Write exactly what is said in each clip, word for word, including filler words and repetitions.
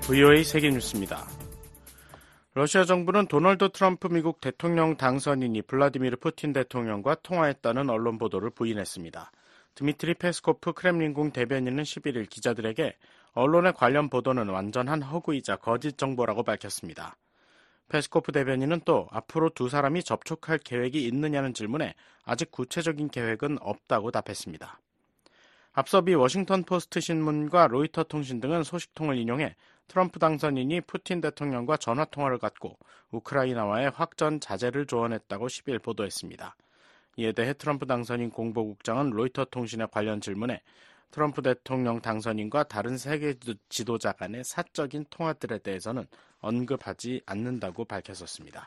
브이오에이 세계뉴스입니다. 러시아 정부는 도널드 트럼프 미국 대통령 당선인이 블라디미르 푸틴 대통령과 통화했다는 언론 보도를 부인했습니다. 드미트리 페스코프 크렘린궁 대변인은 십일일 기자들에게 언론의 관련 보도는 완전한 허구이자 거짓 정보라고 밝혔습니다. 페스코프 대변인은 또 앞으로 두 사람이 접촉할 계획이 있느냐는 질문에 아직 구체적인 계획은 없다고 답했습니다. 앞서 미 워싱턴 포스트 신문과 로이터 통신 등은 소식통을 인용해 트럼프 당선인이 푸틴 대통령과 전화통화를 갖고 우크라이나와의 확전 자제를 조언했다고 십일 보도했습니다. 이에 대해 트럼프 당선인 공보국장은 로이터 통신의 관련 질문에 트럼프 대통령 당선인과 다른 세계 지도자 간의 사적인 통화들에 대해서는 언급하지 않는다고 밝혔었습니다.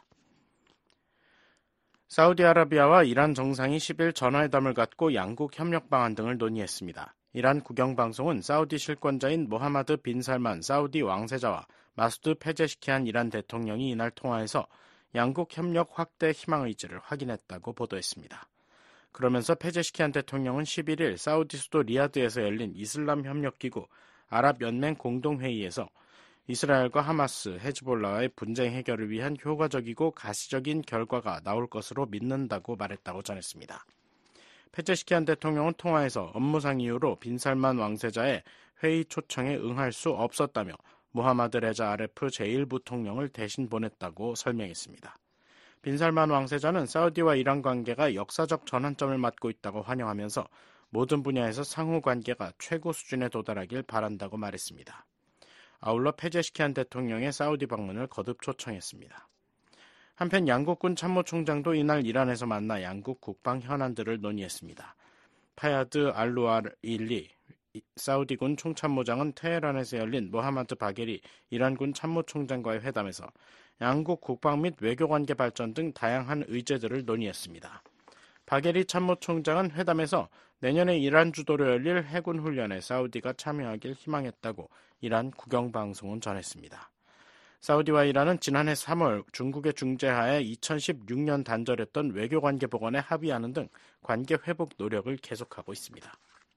사우디아라비아와 이란 정상이 십일 전화회담을 갖고 양국 협력 방안 등을 논의했습니다. 이란 국영방송은 사우디 실권자인 모하마드 빈 살만 사우디 왕세자와 마수드 페제시키안 이란 대통령이 이날 통화해서 양국 협력 확대 희망 의지를 확인했다고 보도했습니다. 그러면서 페제시키안 대통령은 십일일 사우디 수도 리야드에서 열린 이슬람 협력기구 아랍연맹 공동회의에서 이스라엘과 하마스, 헤즈볼라와의 분쟁 해결을 위한 효과적이고 가시적인 결과가 나올 것으로 믿는다고 말했다고 전했습니다. 페제시키안 대통령은 통화에서 업무상 이유로 빈살만 왕세자의 회의 초청에 응할 수 없었다며 무하마드 레자 아레프 제일 부통령을 대신 보냈다고 설명했습니다. 빈살만 왕세자는 사우디와 이란 관계가 역사적 전환점을 맞고 있다고 환영하면서 모든 분야에서 상호 관계가 최고 수준에 도달하길 바란다고 말했습니다. 아울러 페제시키안 대통령의 사우디 방문을 거듭 초청했습니다. 한편 양국군 참모총장도 이날 이란에서 만나 양국 국방 현안들을 논의했습니다. 파야드 알루아일리 사우디군 총참모장은 테헤란에서 열린 모하마드 바게리 이란군 참모총장과의 회담에서 양국 국방 및 외교관계 발전 등 다양한 의제들을 논의했습니다. 바게리 참모총장은 회담에서 내년에 이란 주도로 열릴 해군 훈련에 사우디가 참여하길 희망했다고 이란 국영방송은 전했습니다. 사우디와 이란은 지난해 삼월 중국의 중재하에 이천십육년 단절했던 외교관계 복원에 합의하는 등 관계 회복 노력을 계속하고 있습니다.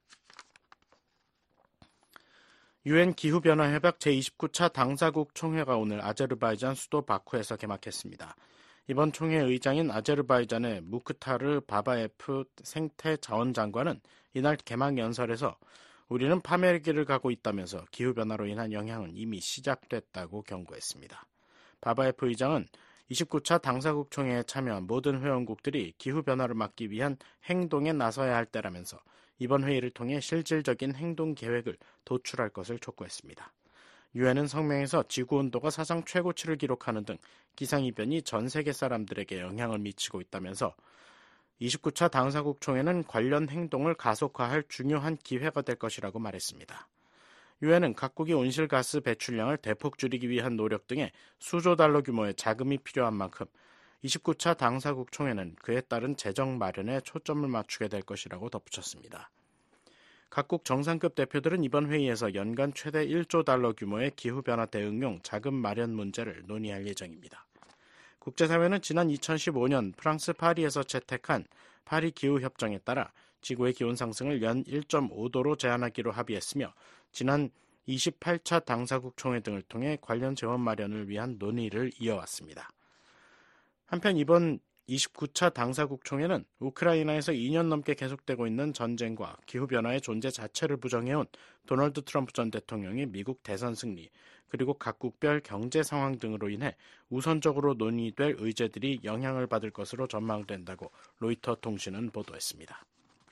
유엔 기후변화협약 제이십구차 당사국 총회가 오늘 아제르바이잔 수도 바쿠에서 개막했습니다. 이번 총회 의장인 아제르바이잔의 무크타르 바바예프 생태자원장관은 이날 개막 연설에서 우리는 파멸기를 가고 있다면서 기후변화로 인한 영향은 이미 시작됐다고 경고했습니다. 바바예프 의장은 이십구차 당사국 총회에 참여한 모든 회원국들이 기후변화를 막기 위한 행동에 나서야 할 때라면서 이번 회의를 통해 실질적인 행동 계획을 도출할 것을 촉구했습니다. 유엔은 성명에서 지구온도가 사상 최고치를 기록하는 등 기상이변이 전 세계 사람들에게 영향을 미치고 있다면서 이십구차 당사국 총회는 관련 행동을 가속화할 중요한 기회가 될 것이라고 말했습니다. 유엔은 각국이 온실가스 배출량을 대폭 줄이기 위한 노력 등에 수조 달러 규모의 자금이 필요한 만큼 이십구차 당사국 총회는 그에 따른 재정 마련에 초점을 맞추게 될 것이라고 덧붙였습니다. 각국 정상급 대표들은 이번 회의에서 연간 최대 일조 달러 규모의 기후변화 대응용 자금 마련 문제를 논의할 예정입니다. 국제사회는 지난 이천십오년 프랑스 파리에서 채택한 파리 기후협정에 따라 지구의 기온 상승을 연 일점오도로 제한하기로 합의했으며 지난 이십팔차 당사국 총회 등을 통해 관련 재원 마련을 위한 논의를 이어왔습니다. 한편 이번 이십구차 당사국 총회는 우크라이나에서 이년 넘게 계속되고 있는 전쟁과 기후변화의 존재 자체를 부정해온 도널드 트럼프 전 대통령의 미국 대선 승리, 그리고 각국별 경제 상황 등으로 인해 우선적으로 논의될 의제들이 영향을 받을 것으로 전망된다고 로이터 통신은 보도했습니다.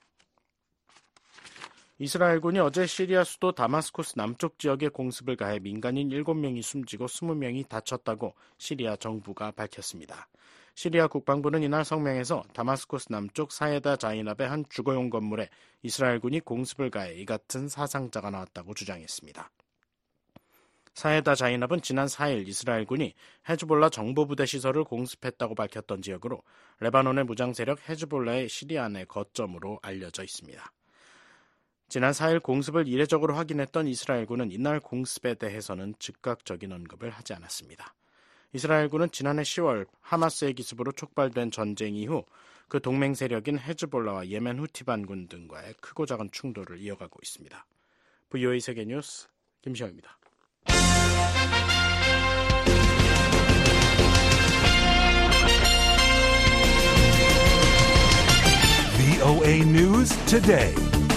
이스라엘군이 어제 시리아 수도 다마스쿠스 남쪽 지역에 공습을 가해 민간인 일곱 명이 숨지고 이십 명이 다쳤다고 시리아 정부가 밝혔습니다. 시리아 국방부는 이날 성명에서 다마스쿠스 남쪽 사예다 자이납의 한 주거용 건물에 이스라엘군이 공습을 가해 이 같은 사상자가 나왔다고 주장했습니다. 사예다 자이납은 지난 사일 이스라엘군이 헤즈볼라 정보부대 시설을 공습했다고 밝혔던 지역으로 레바논의 무장세력 헤즈볼라의 시리아 내 거점으로 알려져 있습니다. 지난 사일 공습을 이례적으로 확인했던 이스라엘군은 이날 공습에 대해서는 즉각적인 언급을 하지 않았습니다. 이스라엘군은 지난해 시월 하마스의 기습으로 촉발된 전쟁 이후 그 동맹 세력인 헤즈볼라와 예멘 후티 반군 등과의 크고 작은 충돌을 이어가고 있습니다. 브이오에이 세계뉴스 김시영입니다. 브이오에이 News Today.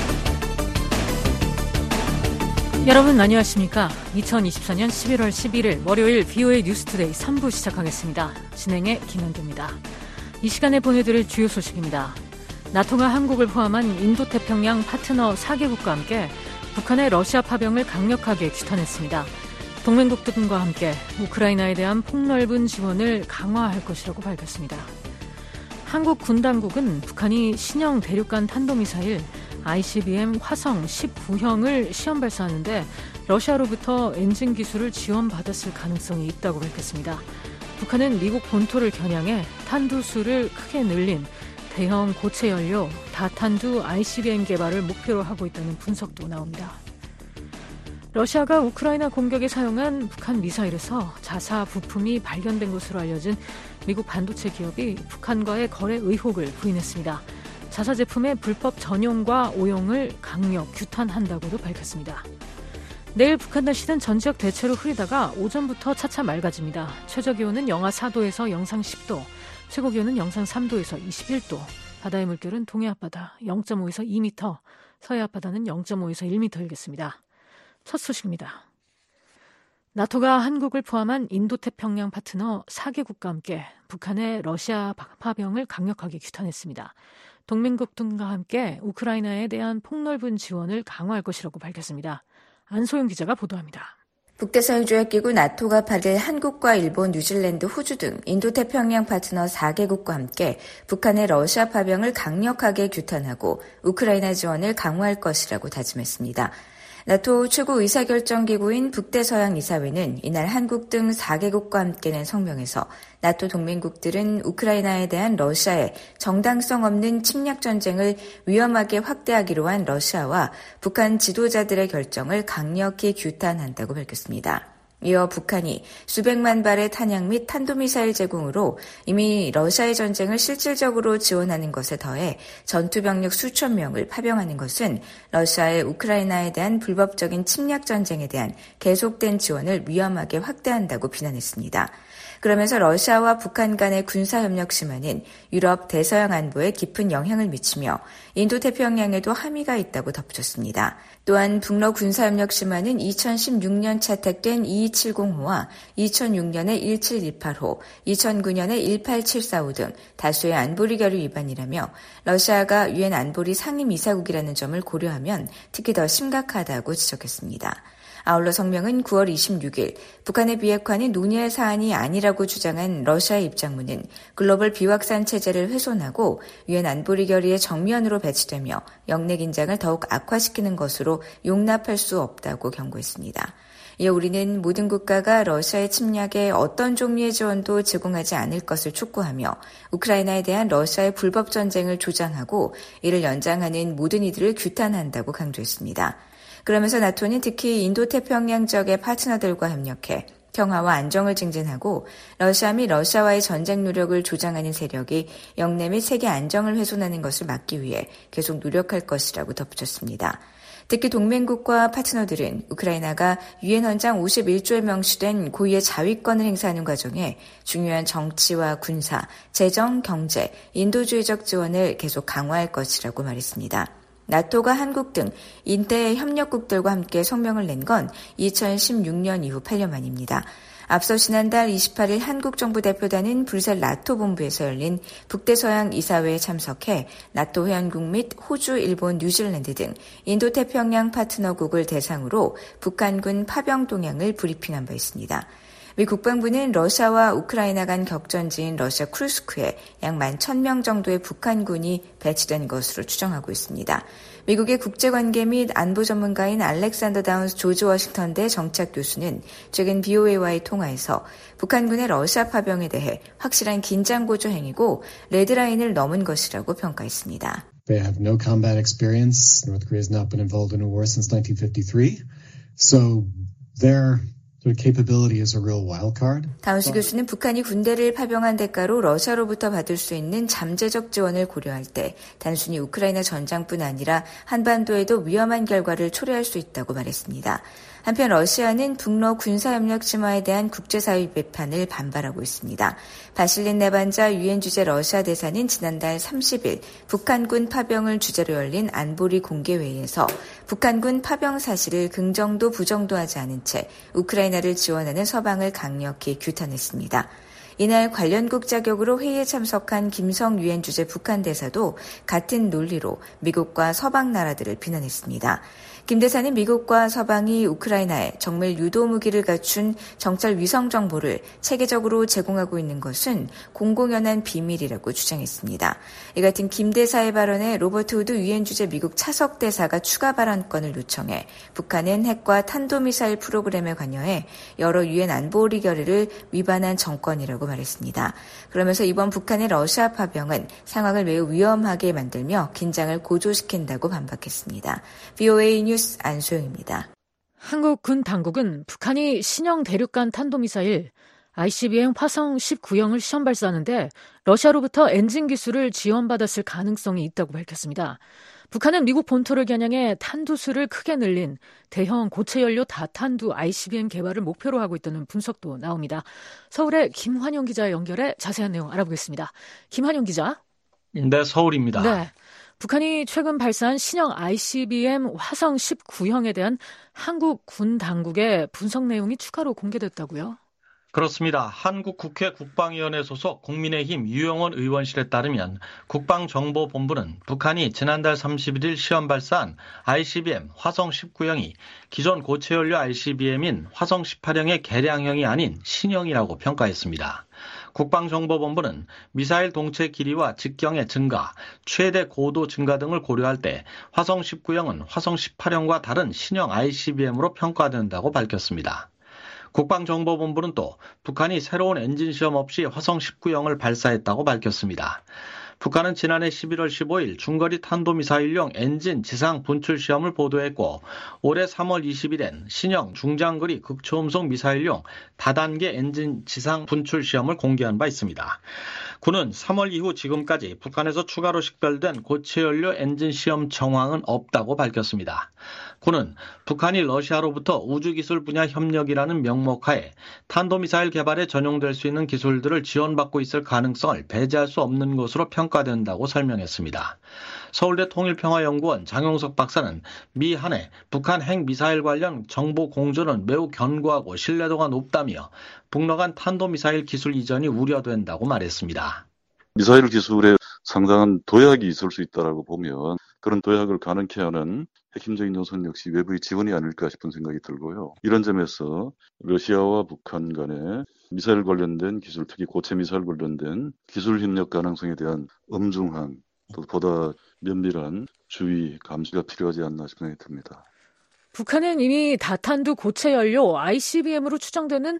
여러분 안녕하십니까? 이천이십사년 십일월 십일일 월요일 브이오에이 뉴스투데이 삼 부 시작하겠습니다. 진행의 김현두입니다. 이 시간에 보내드릴 주요 소식입니다. 나토가 한국을 포함한 인도태평양 파트너 사 개국과 함께 북한의 러시아 파병을 강력하게 규탄했습니다. 동맹국들과 함께 우크라이나에 대한 폭넓은 지원을 강화할 것이라고 밝혔습니다. 한국 군 당국은 북한이 신형 대륙간 탄도미사일 아이씨비엠 화성 십구형을 시험 발사하는데 러시아로부터 엔진 기술을 지원받았을 가능성이 있다고 밝혔습니다. 북한은 미국 본토를 겨냥해 탄두수를 크게 늘린 대형 고체 연료 다탄두 아이씨비엠 개발을 목표로 하고 있다는 분석도 나옵니다. 러시아가 우크라이나 공격에 사용한 북한 미사일에서 자사 부품이 발견된 것으로 알려진 미국 반도체 기업이 북한과의 거래 의혹을 부인했습니다. 자사 제품의 불법 전용과 오용을 강력 규탄한다고도 밝혔습니다. 내일 북한 날씨는 전 지역 대체로 흐리다가 오전부터 차차 맑아집니다. 최저기온은 영하 사도에서 영상 십도, 최고기온은 영상 삼도에서 이십일도, 바다의 물결은 동해 앞바다 영점오에서 이 미터, 서해 앞바다는 영점오에서 일 미터이겠습니다. 첫 소식입니다. 나토가 한국을 포함한 인도태평양 파트너 사 개국과 함께 북한의 러시아 파병을 강력하게 규탄했습니다. 동맹국 등과 함께 우크라이나에 대한 폭넓은 지원을 강화할 것이라고 밝혔습니다. 안소영 기자가 보도합니다. 북대서양조약기구 나토가 받을 한국과 일본, 뉴질랜드, 호주 등 인도태평양 파트너 사 개국과 함께 북한의 러시아 파병을 강력하게 규탄하고 우크라이나 지원을 강화할 것이라고 다짐했습니다. 나토 최고 의사결정기구인 북대서양이사회는 이날 한국 등 사 개국과 함께 낸 성명에서 나토 동맹국들은 우크라이나에 대한 러시아의 정당성 없는 침략 전쟁을 위험하게 확대하기로 한 러시아와 북한 지도자들의 결정을 강력히 규탄한다고 밝혔습니다. 이어 북한이 수백만 발의 탄약 및 탄도미사일 제공으로 이미 러시아의 전쟁을 실질적으로 지원하는 것에 더해 전투병력 수천 명을 파병하는 것은 러시아의 우크라이나에 대한 불법적인 침략 전쟁에 대한 계속된 지원을 위험하게 확대한다고 비난했습니다. 그러면서 러시아와 북한 간의 군사협력 심화는 유럽 대서양 안보에 깊은 영향을 미치며 인도태평양에도 함의가 있다고 덧붙였습니다. 또한 북러 군사협력 심화는 이천십육년 채택된 이이칠공호와 이천육년의 일칠일팔호, 이천구년의 일팔칠사오 등 다수의 안보리 결의 위반이라며 러시아가 유엔 안보리 상임이사국이라는 점을 고려하면 특히 더 심각하다고 지적했습니다. 아울러 성명은 구월 이십육일 북한의 비핵화는 논의할 사안이 아니라고 주장한 러시아의 입장문은 글로벌 비확산 체제를 훼손하고 유엔 안보리 결의에 정면으로 배치되며 영내 긴장을 더욱 악화시키는 것으로 용납할 수 없다고 경고했습니다. 이어 우리는 모든 국가가 러시아의 침략에 어떤 종류의 지원도 제공하지 않을 것을 촉구하며 우크라이나에 대한 러시아의 불법 전쟁을 조장하고 이를 연장하는 모든 이들을 규탄한다고 강조했습니다. 그러면서 나토는 특히 인도태평양 지역의 파트너들과 협력해 평화와 안정을 증진하고 러시아 및 러시아와의 전쟁 노력을 조장하는 세력이 영내 및 세계 안정을 훼손하는 것을 막기 위해 계속 노력할 것이라고 덧붙였습니다. 특히 동맹국과 파트너들은 우크라이나가 유엔 헌장 오십일조에 명시된 고유의 자위권을 행사하는 과정에 중요한 정치와 군사, 재정, 경제, 인도주의적 지원을 계속 강화할 것이라고 말했습니다. 나토가 한국 등 인대 협력국들과 함께 성명을 낸 건 이천십육년 이후 팔 년 만입니다. 앞서 지난달 이십팔일 한국 정부 대표단은 브뤼셀 나토 본부에서 열린 북대서양 이사회에 참석해 나토 회원국 및 호주, 일본, 뉴질랜드 등 인도태평양 파트너국을 대상으로 북한군 파병 동향을 브리핑한 바 있습니다. 미 국방부는 러시아와 우크라이나 간 격전지인 러시아 쿠르스크에 약 만 천 명 정도의 북한군이 배치된 것으로 추정하고 있습니다. 미국의 국제관계 및 안보 전문가인 알렉산더 다운스 조지 워싱턴대 정치학 교수는 최근 브이오에이와의 통화에서 북한군의 러시아 파병에 대해 확실한 긴장 고조 행위고 레드라인을 넘은 것이라고 평가했습니다. They have no combat experience. North Korea has not been involved in a war since nineteen fifty-three. So their capability is a real wild card. 다운스 교수는 북한이 군대를 파병한 대가로 러시아로부터 받을 수 있는 잠재적 지원을 고려할 때 단순히 우크라이나 전장뿐 아니라 한반도에도 위험한 결과를 초래할 수 있다고 말했습니다. 한편 러시아는 북러 군사협력 심화에 대한 국제사회 비판을 반발하고 있습니다. 바실린 네반자 유엔 주재 러시아 대사는 지난달 삼십일 북한군 파병을 주제로 열린 안보리 공개회의에서 북한군 파병 사실을 긍정도 부정도 하지 않은 채 우크라이나를 지원하는 서방을 강력히 규탄했습니다. 이날 관련국 자격으로 회의에 참석한 김성 유엔 주재 북한 대사도 같은 논리로 미국과 서방 나라들을 비난했습니다. 김 대사는 미국과 서방이 우크라이나에 정밀 유도 무기를 갖춘 정찰 위성 정보를 체계적으로 제공하고 있는 것은 공공연한 비밀이라고 주장했습니다. 이 같은 김 대사의 발언에 로버트 우드 유엔 주재 미국 차석 대사가 추가 발언권을 요청해 북한은 핵과 탄도미사일 프로그램에 관여해 여러 유엔 안보리 결의를 위반한 정권이라고 말했습니다. 그러면서 이번 북한의 러시아 파병은 상황을 매우 위험하게 만들며 긴장을 고조시킨다고 반박했습니다. 브이오에이 뉴스 안소영입니다. 한국 군 당국은 북한이 신형 대륙간 탄도미사일 아이씨비엠 화성 십구형을 시험 발사하는데 러시아로부터 엔진 기술을 지원받았을 가능성이 있다고 밝혔습니다. 북한은 미국 본토를 겨냥해 탄두수를 크게 늘린 대형 고체연료 다탄두 아이씨비엠 개발을 목표로 하고 있다는 분석도 나옵니다. 서울의 김환영 기자 연결해 자세한 내용 알아보겠습니다. 김환영 기자. 네, 서울입니다. 네. 북한이 최근 발사한 신형 아이씨비엠 화성 십구형에 대한 한국 군 당국의 분석 내용이 추가로 공개됐다고요? 그렇습니다. 한국 국회 국방위원회 소속 국민의힘 유영원 의원실에 따르면 국방정보본부는 북한이 지난달 삼십일일 시험 발사한 아이씨비엠 화성 십구형이 기존 고체연료 아이씨비엠인 화성 십팔형의 개량형이 아닌 신형이라고 평가했습니다. 국방정보본부는 미사일 동체 길이와 직경의 증가, 최대 고도 증가 등을 고려할 때 화성 십구형은 화성 십팔형과 다른 신형 아이씨비엠으로 평가된다고 밝혔습니다. 국방정보본부는 또 북한이 새로운 엔진 시험 없이 화성 십구형을 발사했다고 밝혔습니다. 북한은 지난해 십일월 십오일 중거리 탄도미사일용 엔진 지상 분출 시험을 보도했고 올해 삼월 이십일엔 신형 중장거리 극초음속 미사일용 다단계 엔진 지상 분출 시험을 공개한 바 있습니다. 군은 삼월 이후 지금까지 북한에서 추가로 식별된 고체연료 엔진 시험 정황은 없다고 밝혔습니다. 군은 북한이 러시아로부터 우주기술 분야 협력이라는 명목하에 탄도미사일 개발에 전용될 수 있는 기술들을 지원받고 있을 가능성을 배제할 수 없는 것으로 평가된다고 설명했습니다. 서울대 통일평화연구원 장용석 박사는 미 한 해 북한 핵미사일 관련 정보 공조는 매우 견고하고 신뢰도가 높다며 북러 간 탄도미사일 기술 이전이 우려된다고 말했습니다. 미사일 기술에 상당한 도약이 있을 수 있다고 보면 그런 도약을 가능케 하는 핵심적인 요소는 역시 외부의 지원이 아닐까 싶은 생각이 들고요. 이런 점에서 러시아와 북한 간의 미사일 관련된 기술, 특히 고체 미사일 관련된 기술 협력 가능성에 대한 엄중한 또 보다 면밀한 주의, 감시가 필요하지 않나 싶은 생각이 듭니다. 북한은 이미 다탄두 고체 연료 아이씨비엠으로 추정되는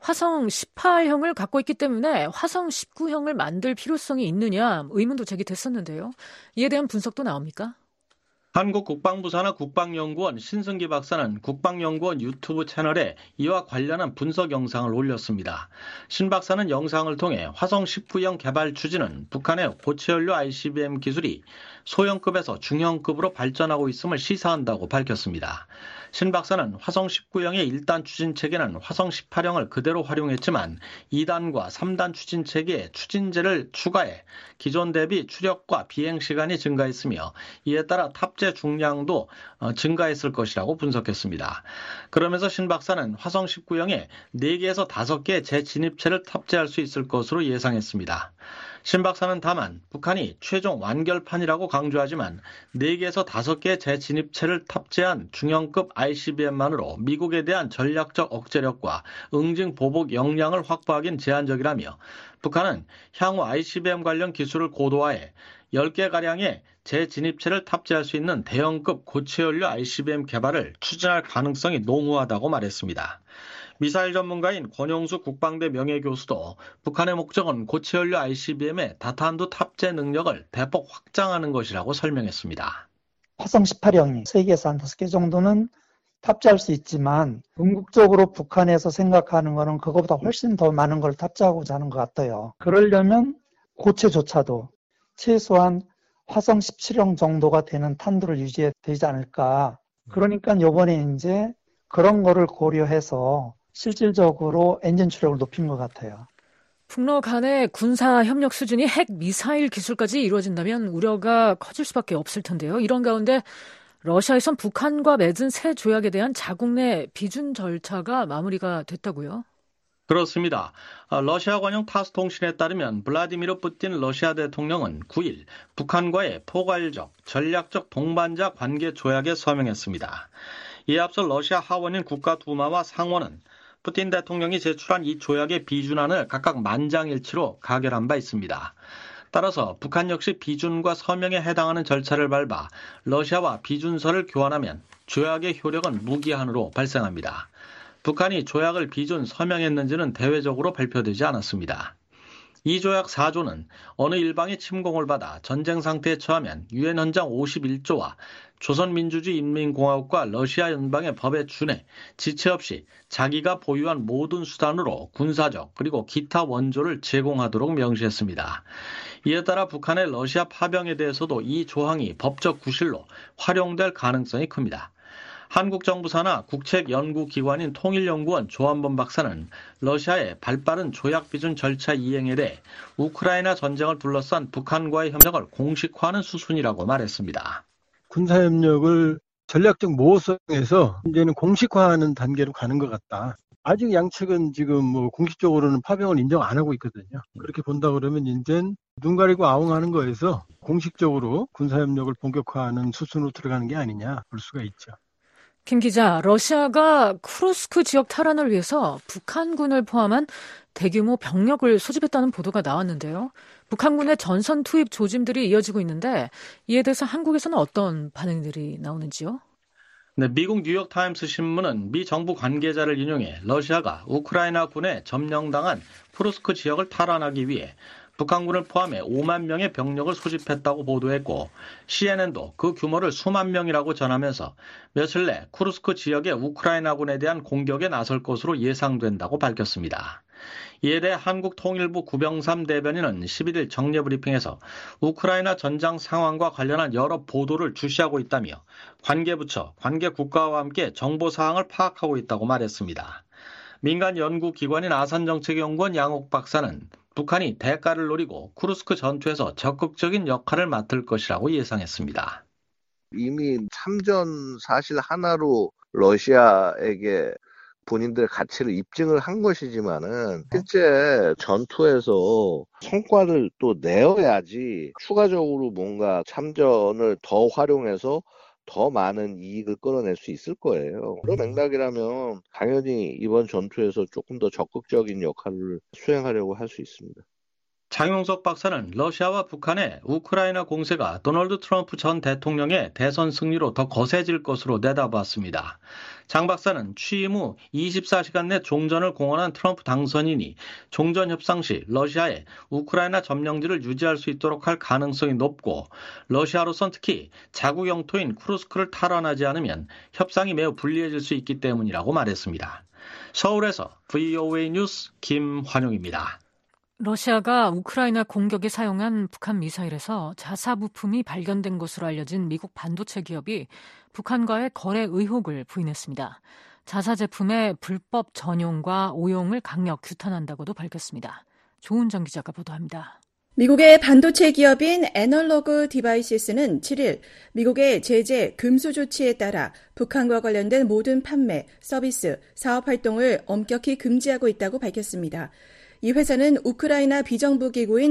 화성 십팔형을 갖고 있기 때문에 화성 십구형을 만들 필요성이 있느냐 의문도 제기됐었는데요. 이에 대한 분석도 나옵니까? 한국 국방부 산하 국방연구원 신승기 박사는 국방연구원 유튜브 채널에 이와 관련한 분석 영상을 올렸습니다. 신 박사는 영상을 통해 화성 십구형 개발 추진은 북한의 고체연료 아이씨비엠 기술이 소형급에서 중형급으로 발전하고 있음을 시사한다고 밝혔습니다. 신 박사는 화성 십구형의 일 단 추진 체계는 화성 십팔형을 그대로 활용했지만 이 단과 삼 단 추진 체계에 추진제를 추가해 기존 대비 추력과 비행 시간이 증가했으며 이에 따라 탑재 중량도 증가했을 것이라고 분석했습니다. 그러면서 신 박사는 화성 십구형에 네 개에서 다섯 개의 재진입체를 탑재할 수 있을 것으로 예상했습니다. 신 박사는 다만 북한이 최종 완결판이라고 강조하지만 네 개에서 다섯 개의 재진입체를 탑재한 중형급 아이씨비엠만으로 미국에 대한 전략적 억제력과 응징 보복 역량을 확보하긴 제한적이라며 북한은 향후 아이씨비엠 관련 기술을 고도화해 열 개가량의 재진입체를 탑재할 수 있는 대형급 고체연료 아이씨비엠 개발을 추진할 가능성이 농후하다고 말했습니다. 미사일 전문가인 권영수 국방대 명예교수도 북한의 목적은 고체연료 아이씨비엠의 다탄두 탑재 능력을 대폭 확장하는 것이라고 설명했습니다. 화성 십팔형이 세 개에서 한 다섯 개 정도는 탑재할 수 있지만 궁극적으로 북한에서 생각하는 거는 그거보다 훨씬 더 많은 걸 탑재하고자 하는 것 같아요. 그러려면 고체조차도 최소한 화성 십칠형 정도가 되는 탄두를 유지해야 되지 않을까. 그러니까 이번에 이제 그런 거를 고려해서 실질적으로 엔진 추력을 높인 것 같아요. 북러 간의 군사 협력 수준이 핵 미사일 기술까지 이루어진다면 우려가 커질 수밖에 없을 텐데요. 이런 가운데 러시아에선 북한과 맺은 새 조약에 대한 자국 내 비준 절차가 마무리가 됐다고요? 그렇습니다. 러시아 관영 타스 통신에 따르면 블라디미르 푸틴 러시아 대통령은 구 일 북한과의 포괄적, 전략적 동반자 관계 조약에 서명했습니다. 이에 앞서 러시아 하원인 국가두마와 상원은 푸틴 대통령이 제출한 이 조약의 비준안을 각각 만장일치로 가결한 바 있습니다. 따라서 북한 역시 비준과 서명에 해당하는 절차를 밟아 러시아와 비준서를 교환하면 조약의 효력은 무기한으로 발생합니다. 북한이 조약을 비준 서명했는지는 대외적으로 발표되지 않았습니다. 이 조약 사 조는 어느 일방의 침공을 받아 전쟁 상태에 처하면 유엔 헌장 오십일 조와 조선민주주의 인민공화국과 러시아 연방의 법에 준해 지체 없이 자기가 보유한 모든 수단으로 군사적 그리고 기타 원조를 제공하도록 명시했습니다. 이에 따라 북한의 러시아 파병에 대해서도 이 조항이 법적 구실로 활용될 가능성이 큽니다. 한국 정부 산하 국책연구기관인 통일연구원 조한범 박사는 러시아의 발빠른 조약 비준 절차 이행에 대해 우크라이나 전쟁을 둘러싼 북한과의 협력을 공식화하는 수순이라고 말했습니다. 군사협력을 전략적 모호성에서 이제는 공식화하는 단계로 가는 것 같다. 아직 양측은 지금 뭐 공식적으로는 파병을 인정 안 하고 있거든요. 그렇게 본다 그러면 이제는 눈 가리고 아웅하는 거에서 공식적으로 군사협력을 본격화하는 수순으로 들어가는 게 아니냐 볼 수가 있죠. 김 기자, 러시아가 쿠르스크 지역 탈환을 위해서 북한군을 포함한 대규모 병력을 소집했다는 보도가 나왔는데요. 북한군의 전선 투입 조짐들이 이어지고 있는데 이에 대해서 한국에서는 어떤 반응들이 나오는지요? 네, 미국 뉴욕타임스 신문은 미 정부 관계자를 인용해 러시아가 우크라이나 군에 점령당한 쿠르스크 지역을 탈환하기 위해 북한군을 포함해 오만 명의 병력을 소집했다고 보도했고 씨엔엔도 그 규모를 수만 명이라고 전하면서 며칠 내 쿠르스크 지역의 우크라이나군에 대한 공격에 나설 것으로 예상된다고 밝혔습니다. 이에 대해 한국통일부 구병삼 대변인은 십일 일 정례브리핑에서 우크라이나 전장 상황과 관련한 여러 보도를 주시하고 있다며 관계부처, 관계국가와 함께 정보사항을 파악하고 있다고 말했습니다. 민간 연구기관인 아산정책연구원 양옥 박사는 북한이 대가를 노리고 쿠르스크 전투에서 적극적인 역할을 맡을 것이라고 예상했습니다. 이미 참전 사실 하나로 러시아에게 본인들의 가치를 입증을 한 것이지만은 실제 전투에서 성과를 또 내어야지 추가적으로 뭔가 참전을 더 활용해서 더 많은 이익을 끌어낼 수 있을 거예요. 그런 맥락이라면 당연히 이번 전투에서 조금 더 적극적인 역할을 수행하려고 할 수 있습니다. 장용석 박사는 러시아와 북한의 우크라이나 공세가 도널드 트럼프 전 대통령의 대선 승리로 더 거세질 것으로 내다봤습니다. 장 박사는 취임 후 이십사 시간 내 종전을 공언한 트럼프 당선인이 종전 협상 시 러시아의 우크라이나 점령지를 유지할 수 있도록 할 가능성이 높고 러시아로선 특히 자국 영토인 쿠르스크를 탈환하지 않으면 협상이 매우 불리해질 수 있기 때문이라고 말했습니다. 서울에서 브이오에이 뉴스 김환용입니다. 러시아가 우크라이나 공격에 사용한 북한 미사일에서 자사 부품이 발견된 것으로 알려진 미국 반도체 기업이 북한과의 거래 의혹을 부인했습니다. 자사 제품의 불법 전용과 오용을 강력 규탄한다고도 밝혔습니다. 조은정 기자가 보도합니다. 미국의 반도체 기업인 애널로그 디바이시스는 칠 일 미국의 제재 금수 조치에 따라 북한과 관련된 모든 판매, 서비스, 사업 활동을 엄격히 금지하고 있다고 밝혔습니다. 이 회사는 우크라이나 비정부기구인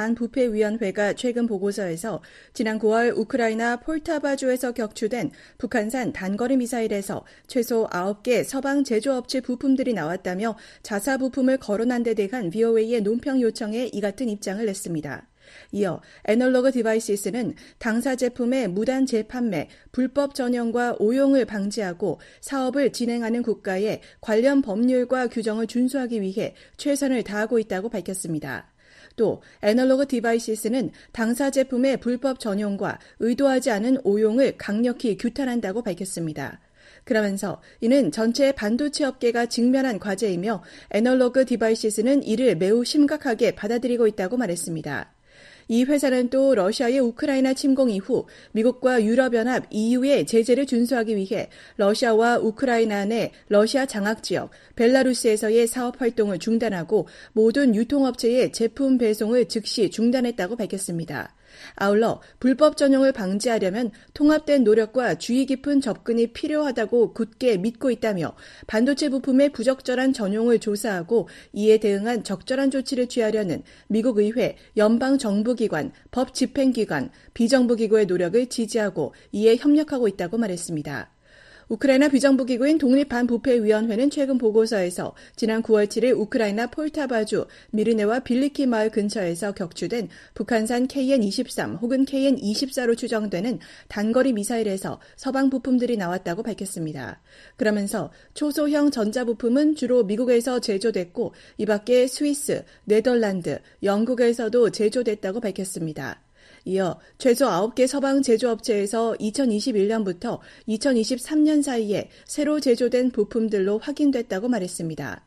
독립반부패위원회가 최근 보고서에서 지난 구월 우크라이나 폴타바주에서 격추된 북한산 단거리 미사일에서 최소 아홉 개 서방 제조업체 부품들이 나왔다며 자사 부품을 거론한 데 대한 브이오에이의 논평 요청에 이 같은 입장을 냈습니다. 이어 애널로그 디바이시스는 당사 제품의 무단 재판매, 불법 전용과 오용을 방지하고 사업을 진행하는 국가에 관련 법률과 규정을 준수하기 위해 최선을 다하고 있다고 밝혔습니다. 또 애널로그 디바이시스는 당사 제품의 불법 전용과 의도하지 않은 오용을 강력히 규탄한다고 밝혔습니다. 그러면서 이는 전체 반도체 업계가 직면한 과제이며 애널로그 디바이시스는 이를 매우 심각하게 받아들이고 있다고 말했습니다. 이 회사는 또 러시아의 우크라이나 침공 이후 미국과 유럽연합 이유의 제재를 준수하기 위해 러시아와 우크라이나 내 러시아 장악지역 벨라루스에서의 사업 활동을 중단하고 모든 유통업체의 제품 배송을 즉시 중단했다고 밝혔습니다. 아울러 불법 전용을 방지하려면 통합된 노력과 주의 깊은 접근이 필요하다고 굳게 믿고 있다며 반도체 부품의 부적절한 전용을 조사하고 이에 대응한 적절한 조치를 취하려는 미국 의회, 연방정부기관, 법집행기관, 비정부기구의 노력을 지지하고 이에 협력하고 있다고 말했습니다. 우크라이나 비정부기구인 독립반부패위원회는 최근 보고서에서 지난 구월 칠일 우크라이나 폴타바주 미르네와 빌리키 마을 근처에서 격추된 북한산 케이엔 이십삼 혹은 케이엔 이십사로 추정되는 단거리 미사일에서 서방 부품들이 나왔다고 밝혔습니다. 그러면서 초소형 전자부품은 주로 미국에서 제조됐고 이 밖에 스위스, 네덜란드, 영국에서도 제조됐다고 밝혔습니다. 이어 최소 아홉 개 서방 제조업체에서 이천이십일 년부터 이천이십삼 년 사이에 새로 제조된 부품들로 확인됐다고 말했습니다.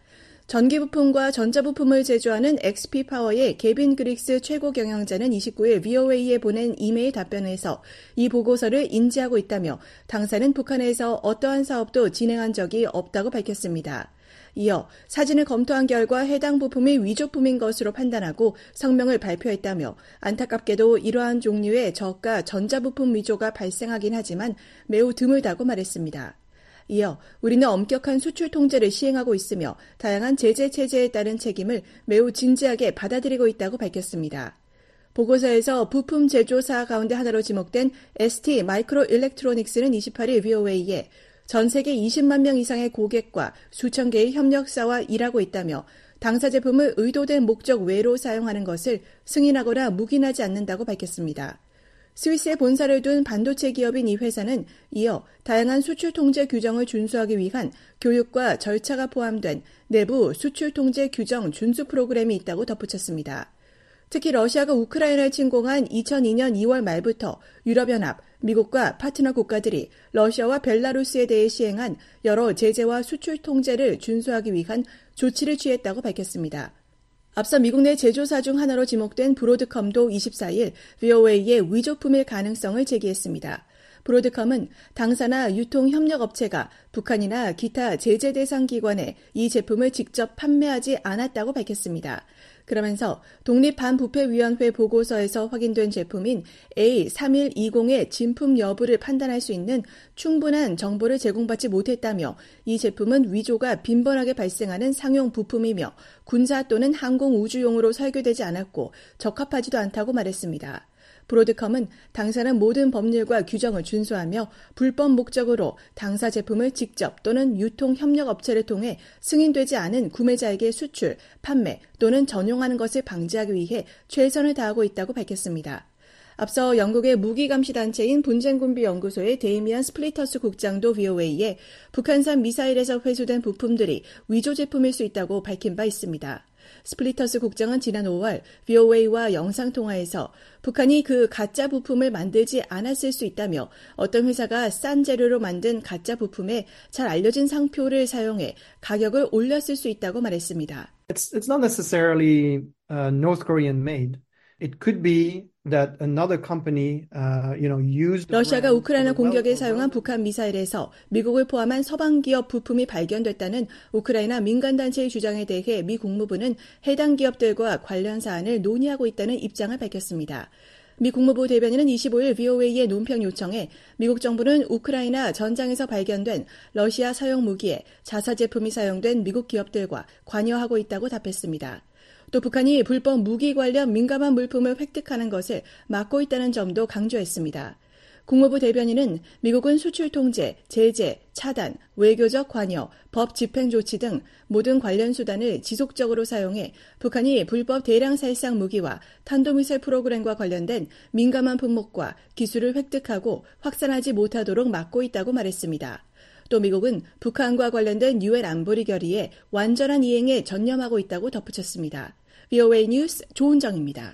전기부품과 전자부품을 제조하는 엑스피파워의 개빈 그릭스 최고 경영자는 이십구 일 브이오에이에 보낸 이메일 답변에서 이 보고서를 인지하고 있다며 당사는 북한에서 어떠한 사업도 진행한 적이 없다고 밝혔습니다. 이어 사진을 검토한 결과 해당 부품이 위조품인 것으로 판단하고 성명을 발표했다며 안타깝게도 이러한 종류의 저가 전자부품 위조가 발생하긴 하지만 매우 드물다고 말했습니다. 이어 우리는 엄격한 수출 통제를 시행하고 있으며 다양한 제재 체제에 따른 책임을 매우 진지하게 받아들이고 있다고 밝혔습니다. 보고서에서 부품 제조사 가운데 하나로 지목된 에스티 마이크로 일렉트로닉스는 이십팔 일 브이오에이에 전 세계 이십만 명 이상의 고객과 수천 개의 협력사와 일하고 있다며 당사 제품을 의도된 목적 외로 사용하는 것을 승인하거나 묵인하지 않는다고 밝혔습니다. 스위스에 본사를 둔 반도체 기업인 이 회사는 이어 다양한 수출 통제 규정을 준수하기 위한 교육과 절차가 포함된 내부 수출 통제 규정 준수 프로그램이 있다고 덧붙였습니다. 특히 러시아가 우크라이나를 침공한 이천이 년 이월 말부터 유럽연합, 미국과 파트너 국가들이 러시아와 벨라루스에 대해 시행한 여러 제재와 수출 통제를 준수하기 위한 조치를 취했다고 밝혔습니다. 앞서 미국 내 제조사 중 하나로 지목된 브로드컴도 이십사 일 브이오에이의 위조품일 가능성을 제기했습니다. 브로드컴은 당사나 유통협력업체가 북한이나 기타 제재 대상 기관에 이 제품을 직접 판매하지 않았다고 밝혔습니다. 그러면서 독립반부패위원회 보고서에서 확인된 제품인 에이 삼일이공의 진품 여부를 판단할 수 있는 충분한 정보를 제공받지 못했다며 이 제품은 위조가 빈번하게 발생하는 상용 부품이며 군사 또는 항공우주용으로 설계되지 않았고 적합하지도 않다고 말했습니다. 브로드컴은 당사는 모든 법률과 규정을 준수하며 불법 목적으로 당사 제품을 직접 또는 유통협력업체를 통해 승인되지 않은 구매자에게 수출, 판매 또는 전용하는 것을 방지하기 위해 최선을 다하고 있다고 밝혔습니다. 앞서 영국의 무기감시단체인 분쟁군비연구소의 데이미안 스플리터스 국장도 브이오에이에 북한산 미사일에서 회수된 부품들이 위조 제품일 수 있다고 밝힌 바 있습니다. 스플리터스 국장은 지난 오월 브이오에이와 영상통화에서 북한이 그 가짜 부품을 만들지 않았을 수 있다며 어떤 회사가 싼 재료로 만든 가짜 부품에 잘 알려진 상표를 사용해 가격을 올렸을 수 있다고 말했습니다. It's, it's not necessarily uh, North Korean made. It could be that another company, uh, you know, used. 러시아가 우크라이나 공격에 사용한 북한 미사일에서 미국을 포함한 서방 기업 부품이 발견됐다는 우크라이나 민간단체의 주장에 대해 미 국무부는 해당 기업들과 관련 사안을 논의하고 있다는 입장을 밝혔습니다. 미 국무부 대변인은 이십오 일 브이오에이의 논평 요청에 미국 정부는 우크라이나 전장에서 발견된 러시아 사용 무기에 자사 제품이 사용된 미국 기업들과 관여하고 있다고 답했습니다. 또 북한이 불법 무기 관련 민감한 물품을 획득하는 것을 막고 있다는 점도 강조했습니다. 국무부 대변인은 미국은 수출 통제, 제재, 차단, 외교적 관여, 법 집행 조치 등 모든 관련 수단을 지속적으로 사용해 북한이 불법 대량 살상 무기와 탄도미사일 프로그램과 관련된 민감한 품목과 기술을 획득하고 확산하지 못하도록 막고 있다고 말했습니다. 또 미국은 북한과 관련된 유엔 안보리 결의의 완전한 이행에 전념하고 있다고 덧붙였습니다. 브이오에이 뉴스 조은정입니다.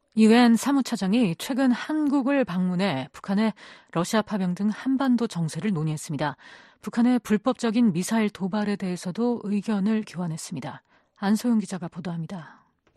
유엔 사무처장이 최근 한국을 방문해 북한의 러시아 파병 등 한반도 정세를 논의했습니다. 북한의 불법적인 미사일 도발에 대해서도 의견을 교환했습니다. 안소영 기자가 보도합니다.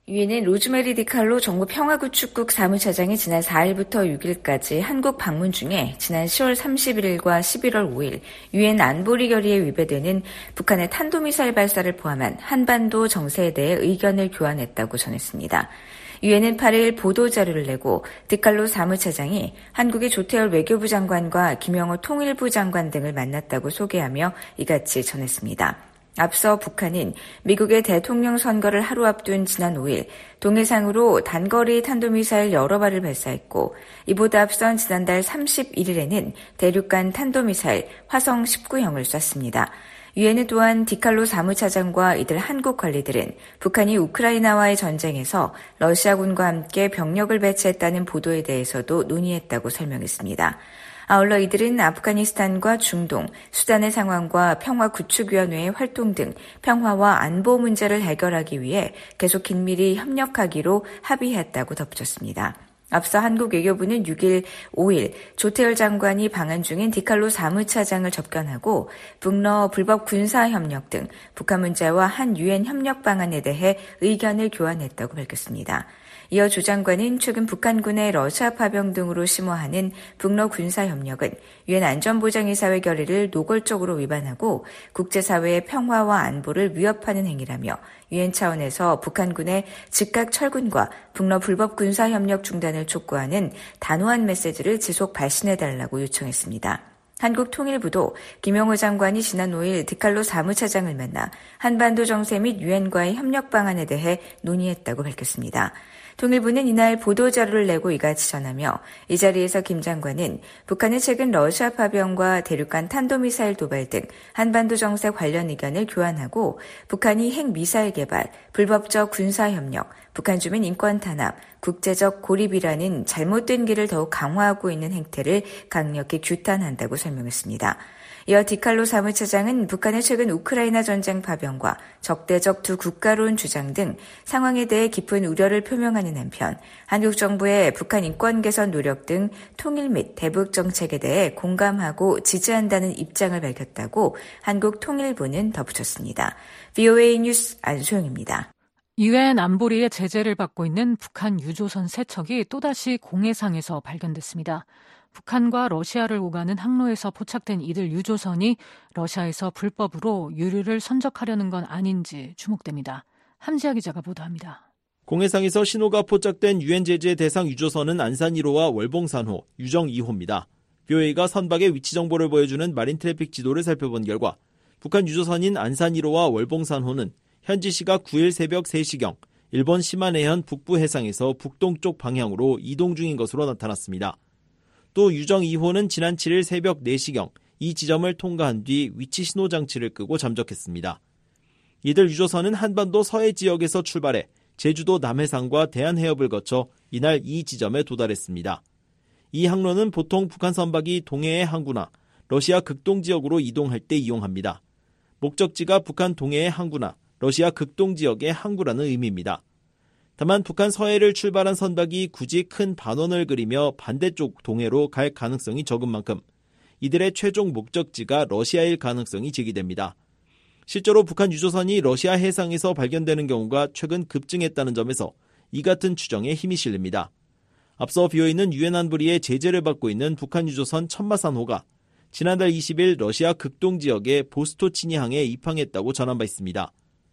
유엔은 로즈메리 디칼로 정부 평화구축국 사무차장이 지난 사일부터 육일까지 한국 방문 중에 지난 시월 삼십일일과 십일월 오일 유엔 안보리 결의에 위배되는 북한의 탄도미사일 발사를 포함한 한반도 정세에 대해 의견을 교환했다고 전했습니다. 유엔은 팔일 보도자료를 내고 디칼로 사무차장이 한국의 조태열 외교부 장관과 김영호 통일부 장관 등을 만났다고 소개하며 이같이 전했습니다. 앞서 북한은 미국의 대통령 선거를 하루 앞둔 지난 오일 동해상으로 단거리 탄도미사일 여러 발을 발사했고 이보다 앞선 지난달 삼십일일에는 대륙간 탄도미사일 화성 십구형을 쐈습니다. 유엔은 또한 디칼로 사무차장과 이들 한국 관리들은 북한이 우크라이나와의 전쟁에서 러시아군과 함께 병력을 배치했다는 보도에 대해서도 논의했다고 설명했습니다. 아울러 이들은 아프가니스탄과 중동, 수단의 상황과 평화구축위원회의 활동 등 평화와 안보 문제를 해결하기 위해 계속 긴밀히 협력하기로 합의했다고 덧붙였습니다. 앞서 한국 외교부는 육일, 오일 조태열 장관이 방한 중인 디칼로 사무차장을 접견하고 북러 불법 군사협력 등 북한 문제와 한 유엔 협력 방안에 대해 의견을 교환했다고 밝혔습니다. 이어 조 장관은 최근 북한군의 러시아 파병 등으로 심화하는 북러 군사협력은 유엔 안전보장이사회 결의를 노골적으로 위반하고 국제사회의 평화와 안보를 위협하는 행위라며 유엔 차원에서 북한군의 즉각 철군과 북러 불법 군사협력 중단을 촉구하는 단호한 메시지를 지속 발신해달라고 요청했습니다. 한국 통일부도 김영호 장관이 지난 오일 디칼로 사무차장을 만나 한반도 정세 및 유엔과의 협력 방안에 대해 논의했다고 밝혔습니다. 통일부는 이날 보도자료를 내고 이같이 전하며 이 자리에서 김 장관은 북한은 최근 러시아 파병과 대륙간 탄도미사일 도발 등 한반도 정세 관련 의견을 교환하고 북한이 핵미사일 개발, 불법적 군사협력, 북한 주민 인권 탄압, 국제적 고립이라는 잘못된 길을 더욱 강화하고 있는 행태를 강력히 규탄한다고 설명했습니다. 이어 디칼로 사무차장은 북한의 최근 우크라이나 전쟁 파병과 적대적 두 국가론 주장 등 상황에 대해 깊은 우려를 표명하는 한편 한국 정부의 북한 인권 개선 노력 등 통일 및 대북 정책에 대해 공감하고 지지한다는 입장을 밝혔다고 한국 통일부는 덧붙였습니다. 브이오에이 뉴스 안소영입니다. 유엔 안보리의 제재를 받고 있는 북한 유조선 세 척이 또다시 공해상에서 발견됐습니다. 북한과 러시아를 오가는 항로에서 포착된 이들 유조선이 러시아에서 불법으로 유류를 선적하려는 건 아닌지 주목됩니다. 함지아 기자가 보도합니다. 공해상에서 신호가 포착된 유엔 제재 대상 유조선은 안산 일 호와 월봉산호, 유정 이 호입니다. 브이오에이가 선박의 위치 정보를 보여주는 마린 트래픽 지도를 살펴본 결과 북한 유조선인 안산 일 호와 월봉산호는 현지 시각 구일 새벽 세 시경 일본 시마네현 북부 해상에서 북동쪽 방향으로 이동 중인 것으로 나타났습니다. 또 유정 이 호는 지난 칠일 새벽 네 시경 이 지점을 통과한 뒤 위치 신호 장치를 끄고 잠적했습니다. 이들 유조선은 한반도 서해 지역에서 출발해 제주도 남해상과 대한해협을 거쳐 이날 이 지점에 도달했습니다. 이 항로는 보통 북한 선박이 동해의 항구나 러시아 극동 지역으로 이동할 때 이용합니다. 목적지가 북한 동해의 항구나 러시아 극동 지역의 항구라는 의미입니다. 다만 북한 서해를 출발한 선박이 굳이 큰 반원을 그리며 반대쪽 동해로 갈 가능성이 적은 만큼 이들의 최종 목적지가 러시아일 가능성이 제기됩니다. 실제로 북한 유조선이 러시아 해상에서 발견되는 경우가 최근 급증했다는 점에서 이 같은 추정에 힘이 실립니다. 앞서 브이오에이는 유엔 안보리의 제재를 받고 있는 북한 유조선 천마산호가 지난달 이십일 러시아 극동 지역의 보스토치니항에 입항했다고 전한 바 있습니다.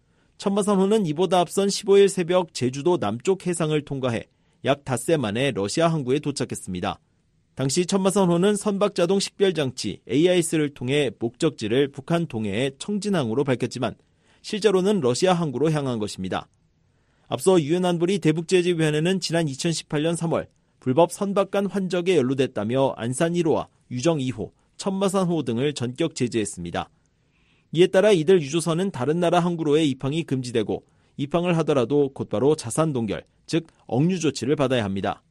천마산호는 이보다 앞선 십오일 새벽 제주도 남쪽 해상을 통과해 약 닷새 만에 러시아 항구에 도착했습니다. 당시 천마산호는 선박자동 식별장치 에이아이에스를 통해 목적지를 북한 동해의 청진항으로 밝혔지만 실제로는 러시아 항구로 향한 것입니다. 앞서 유엔 안보리 대북제재위원회는 지난 이천십팔년 삼월 불법 선박 간 환적에 연루됐다며 안산 일 호와 유정 이 호, 천마산호 등을 전격 제재했습니다. 이에 따라 이들 유조선은 다른 나라 항구로의 입항이 금지되고 입항을 하더라도 곧바로 자산 동결, 즉 억류 조치를 받아야 합니다.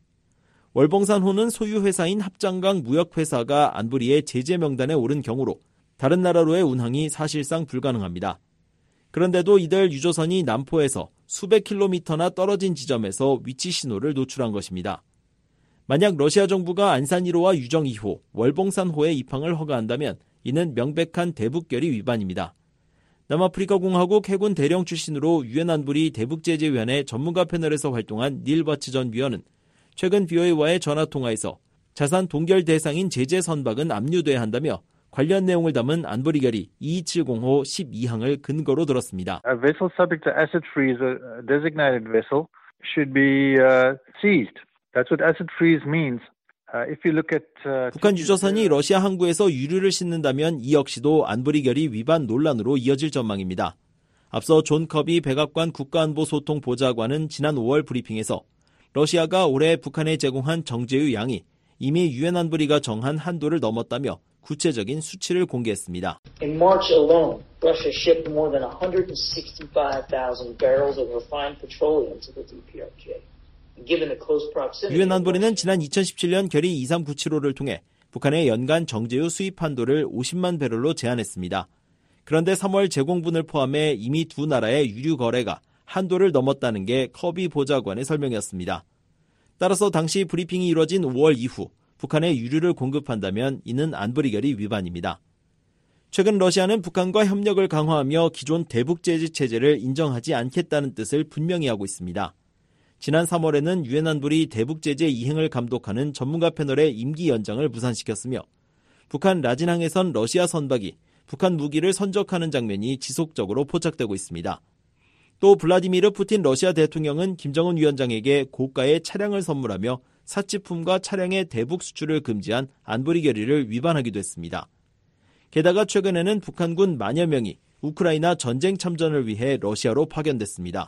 월봉산호는 소유 회사인 합장강 무역회사가 안보리의 제재 명단에 오른 경우로 다른 나라로의 운항이 사실상 불가능합니다. 그런데도 이들 유조선이 남포에서 수백 킬로미터나 떨어진 지점에서 위치 신호를 노출한 것입니다. 만약 러시아 정부가 안산 일 호와 유정 이 호, 월봉산호의 입항을 허가한다면 이는 명백한 대북결의 위반입니다. 남아프리카 공화국 해군 대령 출신으로 유엔 안보리 대북제재위원회 전문가 패널에서 활동한 닐 버츠 전 위원은 최근 비오에이와의 전화통화에서 자산 동결 대상인 제재 선박은 압류돼야 한다며 관련 내용을 담은 안보리 결의 이이칠공호 십이 항을 근거로 들었습니다. A vessel subject to asset freeze, a designated vessel, should be uh, seized. That's what asset freeze means. Uh, if you look at, uh, 북한 유조선이 러시아 항구에서 유류를 싣는다면 이 역시도 안보리 결의 위반 논란으로 이어질 전망입니다. 앞서 존 커비 백악관 국가안보소통보좌관은 지난 오월 브리핑에서 러시아가 올해 북한에 제공한 정제유 양이 이미 유엔 안보리가 정한 한도를 넘었다며 구체적인 수치를 공개했습니다. In March alone, Russia shipped more than one hundred sixty-five thousand barrels of refined petroleum to the 디피아르케이. 유엔 안보리는 지난 이천십칠 년 결의 이삼구칠오를 통해 북한의 연간 정제유 수입 한도를 오십만 배럴로 제한했습니다. 그런데 삼월 제공분을 포함해 이미 두 나라의 유류 거래가 한도를 넘었다는 게 커비 보좌관의 설명이었습니다. 따라서 당시 브리핑이 이뤄진 오월 이후 북한에 유류를 공급한다면 이는 안보리 결의 위반입니다. 최근 러시아는 북한과 협력을 강화하며 기존 대북제재 체제를 인정하지 않겠다는 뜻을 분명히 하고 있습니다. 지난 삼월에는 유엔 안보리 대북제재 이행을 감독하는 전문가 패널의 임기 연장을 무산시켰으며 북한 라진항에선 러시아 선박이 북한 무기를 선적하는 장면이 지속적으로 포착되고 있습니다. 또 블라디미르 푸틴 러시아 대통령은 김정은 위원장에게 고가의 차량을 선물하며 사치품과 차량의 대북 수출을 금지한 안보리 결의를 위반하기도 했습니다. 게다가 최근에는 북한군 만여 명이 우크라이나 전쟁 참전을 위해 러시아로 파견됐습니다.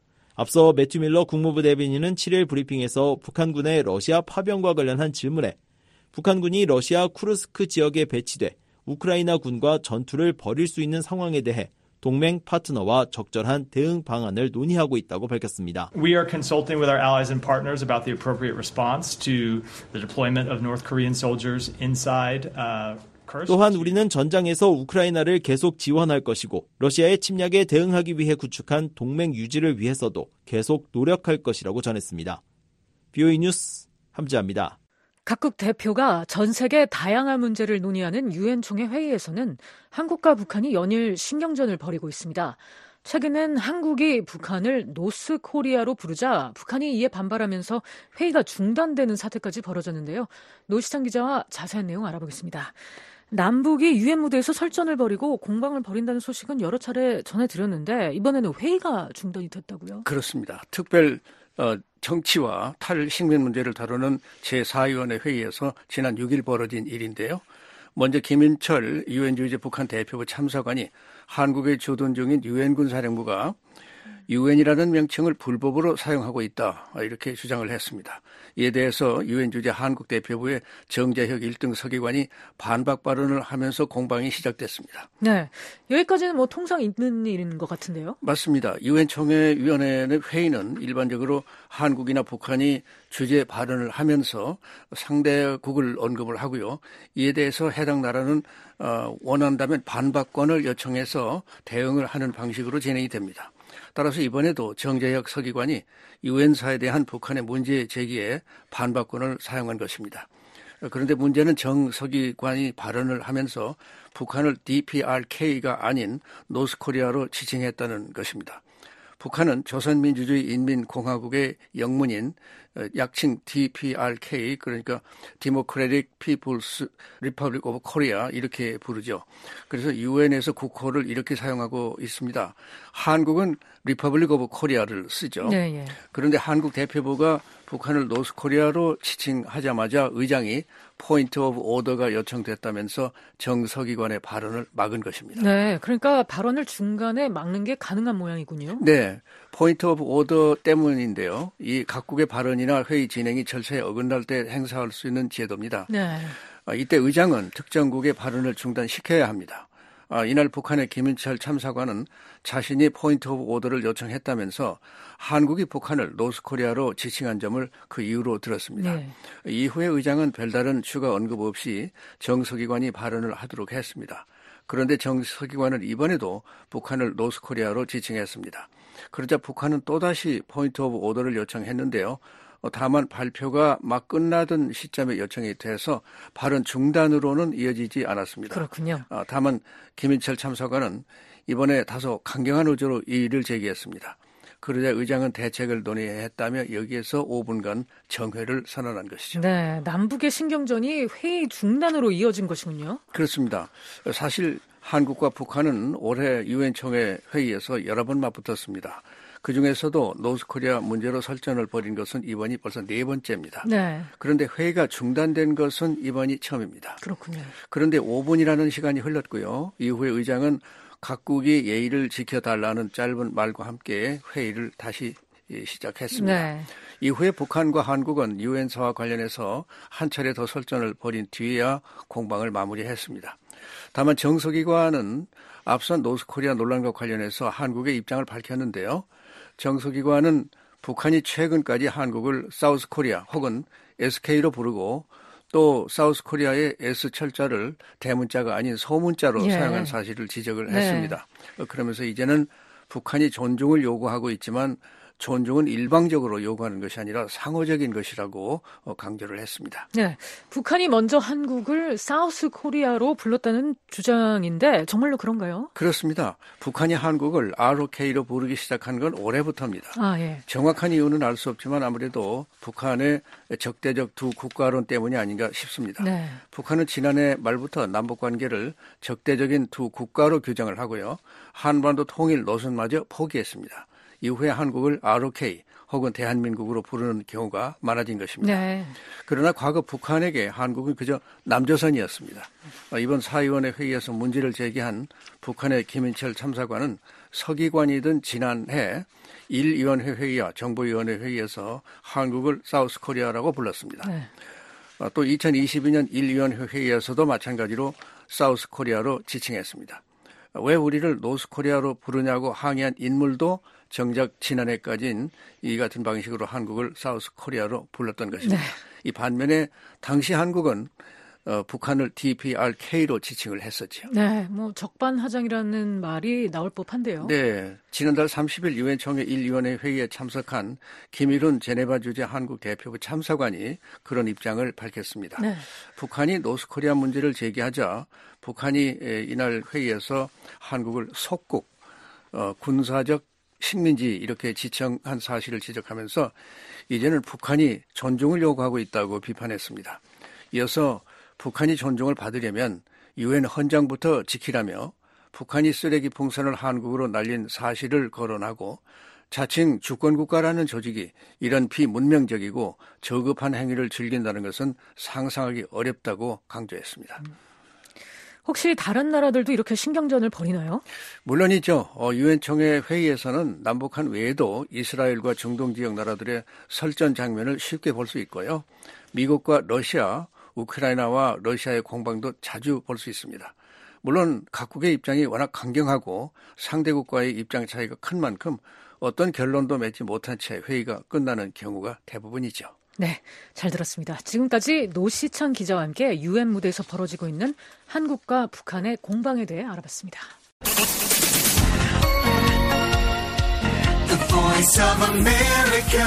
앞서 매튜 밀러 국무부 대변인은 칠일 브리핑에서 북한군의 러시아 파병과 관련한 질문에 북한군이 러시아 쿠르스크 지역에 배치돼 우크라이나 군과 전투를 벌일 수 있는 상황에 대해 동맹 파트너와 적절한 대응 방안을 논의하고 있다고 밝혔습니다. We are consulting with our allies and partners about the appropriate response to the deployment of North Korean soldiers inside uh, 또한 우리는 전장에서 우크라이나를 계속 지원할 것이고 러시아의 침략에 대응하기 위해 구축한 동맹 유지를 위해서도 계속 노력할 것이라고 전했습니다. 비오이 뉴스 함지아입니다. 각국 대표가 전 세계 다양한 문제를 논의하는 유엔 총회 회의에서는 한국과 북한이 연일 신경전을 벌이고 있습니다. 최근엔 한국이 북한을 노스 코리아로 부르자 북한이 이에 반발하면서 회의가 중단되는 사태까지 벌어졌는데요. 노시창 기자와 자세한 내용 알아보겠습니다. 남북이 유엔 무대에서 설전을 벌이고 공방을 벌인다는 소식은 여러 차례 전해드렸는데 이번에는 회의가 중단이 됐다고요? 그렇습니다. 특별 어, 정치와 탈식민 문제를 다루는 제사 위원회 회의에서 지난 육 일 벌어진 일인데요. 먼저 김인철 유엔 주재 북한 대표부 참사관이 한국에 주둔 중인 유엔군 사령부가 유엔이라는 명칭을 불법으로 사용하고 있다 이렇게 주장을 했습니다. 이에 대해서 유엔 주재 한국 대표부의 정재혁 일 등 서기관이 반박 발언을 하면서 공방이 시작됐습니다. 네, 여기까지는 뭐 통상 있는 일인 것 같은데요. 맞습니다. 유엔 총회 위원회의 회의는 일반적으로 한국이나 북한이 주재 발언을 하면서 상대국을 언급을 하고요. 이에 대해서 해당 나라는 어, 원한다면 반박권을 요청해서 대응을 하는 방식으로 진행이 됩니다. 따라서 이번에도 정재혁 서기관이 유엔사에 대한 북한의 문제 제기에 반박권을 사용한 것입니다. 그런데 문제는 정 서기관이 발언을 하면서 북한을 디피아르케이가 아닌 노스코리아로 지칭했다는 것입니다. 북한은 조선민주주의 인민공화국의 영문인 약칭 디피아르케이 그러니까 Democratic People's Republic of Korea 이렇게 부르죠. 그래서 유엔에서 국호를 이렇게 사용하고 있습니다. 한국은 Republic of Korea를 쓰죠. 네, 네. 그런데 한국 대표부가 북한을 노스코리아로 지칭하자마자 의장이 포인트 오브 오더가 요청됐다면서 정서기관의 발언을 막은 것입니다. 네, 그러니까 발언을 중간에 막는 게 가능한 모양이군요. 네, 포인트 오브 오더 때문인데요. 이 각국의 발언이나 회의 진행이 절차에 어긋날 때 행사할 수 있는 제도입니다. 네. 이때 의장은 특정국의 발언을 중단시켜야 합니다. 이날 북한의 김인철 참사관은 자신이 포인트 오브 오더를 요청했다면서 한국이 북한을 노스코리아로 지칭한 점을 그 이유로 들었습니다. 네. 이후에 의장은 별다른 추가 언급 없이 정서기관이 발언을 하도록 했습니다. 그런데 정서기관은 이번에도 북한을 노스코리아로 지칭했습니다. 그러자 북한은 또다시 포인트 오브 오더를 요청했는데요. 다만 발표가 막 끝나던 시점에 요청이 돼서 발언 중단으로는 이어지지 않았습니다. 그렇군요. 다만 김인철 참사관은 이번에 다소 강경한 의조로 이의를 제기했습니다. 그러자 의장은 대책을 논의했다며 여기에서 오 분간 정회를 선언한 것이죠. 네, 남북의 신경전이 회의 중단으로 이어진 것이군요. 그렇습니다. 사실 한국과 북한은 올해 유엔 총회 회의에서 여러 번 맞붙었습니다. 그중에서도 노스코리아 문제로 설전을 벌인 것은 이번이 벌써 네 번째입니다. 네. 그런데 회의가 중단된 것은 이번이 처음입니다. 그렇군요. 그런데 오 분이라는 시간이 흘렀고요. 이후에 의장은 각국이 예의를 지켜달라는 짧은 말과 함께 회의를 다시 시작했습니다. 네. 이후에 북한과 한국은 유엔사와 관련해서 한 차례 더 설전을 벌인 뒤에야 공방을 마무리했습니다. 다만 정서기관은 앞선 노스코리아 논란과 관련해서 한국의 입장을 밝혔는데요. 정서기관은 북한이 최근까지 한국을 사우스코리아 혹은 에스케이로 부르고 또 사우스코리아의 S 철자를 대문자가 아닌 소문자로 예. 사용한 사실을 지적을 네. 했습니다. 그러면서 이제는 북한이 존중을 요구하고 있지만 존중은 일방적으로 요구하는 것이 아니라 상호적인 것이라고 강조를 했습니다. 네, 북한이 먼저 한국을 사우스 코리아로 불렀다는 주장인데 정말로 그런가요? 그렇습니다. 북한이 한국을 알오케이로 부르기 시작한 건 올해부터입니다. 아, 예. 정확한 이유는 알 수 없지만 아무래도 북한의 적대적 두 국가론 때문이 아닌가 싶습니다. 네. 북한은 지난해 말부터 남북관계를 적대적인 두 국가로 규정을 하고요. 한반도 통일 노선마저 포기했습니다. 이후에 한국을 알오케이 혹은 대한민국으로 부르는 경우가 많아진 것입니다. 네. 그러나 과거 북한에게 한국은 그저 남조선이었습니다. 이번 사위원회 회의에서 문제를 제기한 북한의 김인철 참사관은 서기관이던 지난해 일 위원회 회의와 정보위원회 회의에서 한국을 사우스코리아라고 불렀습니다. 네. 또 이천이십이 년 일 위원회 회의에서도 마찬가지로 사우스코리아로 지칭했습니다. 왜 우리를 노스코리아로 부르냐고 항의한 인물도 정작 지난해까지는 이 같은 방식으로 한국을 사우스코리아로 불렀던 것입니다. 네. 이 반면에 당시 한국은 어, 북한을 디피알케이로 지칭을 했었죠. 네, 뭐 적반하장이라는 말이 나올 법한데요. 네, 지난달 삼십 일 유엔 총회 일 위원회 회의에 참석한 김일훈 제네바 주재 한국 대표부 참사관이 그런 입장을 밝혔습니다. 네. 북한이 노스코리아 문제를 제기하자 북한이 이날 회의에서 한국을 속국, 어, 군사적 식민지 이렇게 지칭한 사실을 지적하면서 이제는 북한이 존중을 요구하고 있다고 비판했습니다. 이어서 북한이 존중을 받으려면 유엔 헌장부터 지키라며 북한이 쓰레기 풍선을 한국으로 날린 사실을 거론하고 자칭 주권국가라는 조직이 이런 비문명적이고 저급한 행위를 즐긴다는 것은 상상하기 어렵다고 강조했습니다. 혹시 다른 나라들도 이렇게 신경전을 벌이나요? 물론이죠. 유엔 총회 회의에서는 남북한 외에도 이스라엘과 중동 지역 나라들의 설전 장면을 쉽게 볼 수 있고요. 미국과 러시아, 우크라이나와 러시아의 공방도 자주 볼 수 있습니다. 물론 각국의 입장이 워낙 강경하고 상대국과의 입장 차이가 큰 만큼 어떤 결론도 맺지 못한 채 회의가 끝나는 경우가 대부분이죠. 네, 잘 들었습니다. 지금까지 노시찬 기자와 함께 유엔 무대에서 벌어지고 있는 한국과 북한의 공방에 대해 알아봤습니다. The Voice of America,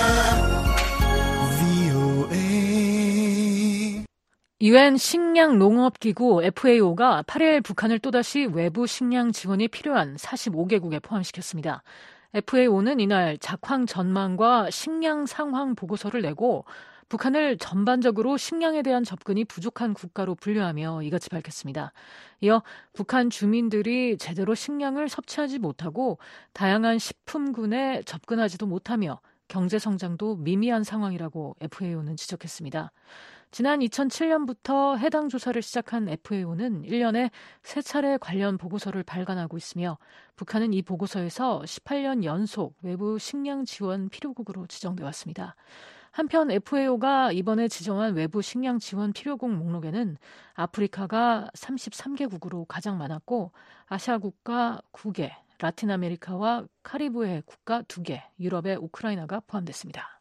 브이오에이. 유엔 식량농업기구 에프에이오가 팔 일 북한을 또다시 외부 식량 지원이 필요한 사십오 개국에 포함시켰습니다. 에프에이오는 이날 작황 전망과 식량 상황 보고서를 내고 북한을 전반적으로 식량에 대한 접근이 부족한 국가로 분류하며 이같이 밝혔습니다. 이어 북한 주민들이 제대로 식량을 섭취하지 못하고 다양한 식품군에 접근하지도 못하며 경제 성장도 미미한 상황이라고 에프에이오는 지적했습니다. 지난 이천칠 년부터 해당 조사를 시작한 에프에이오는 일 년에 세 차례 관련 보고서를 발간하고 있으며 북한은 이 보고서에서 십팔 년 연속 외부 식량 지원 필요국으로 지정돼 왔습니다. 한편 에프에이오가 이번에 지정한 외부 식량 지원 필요국 목록에는 아프리카가 삼십삼 개국으로 가장 많았고 아시아 국가 구 개, 라틴 아메리카와 카리브해 국가 두 개, 유럽의 우크라이나가 포함됐습니다.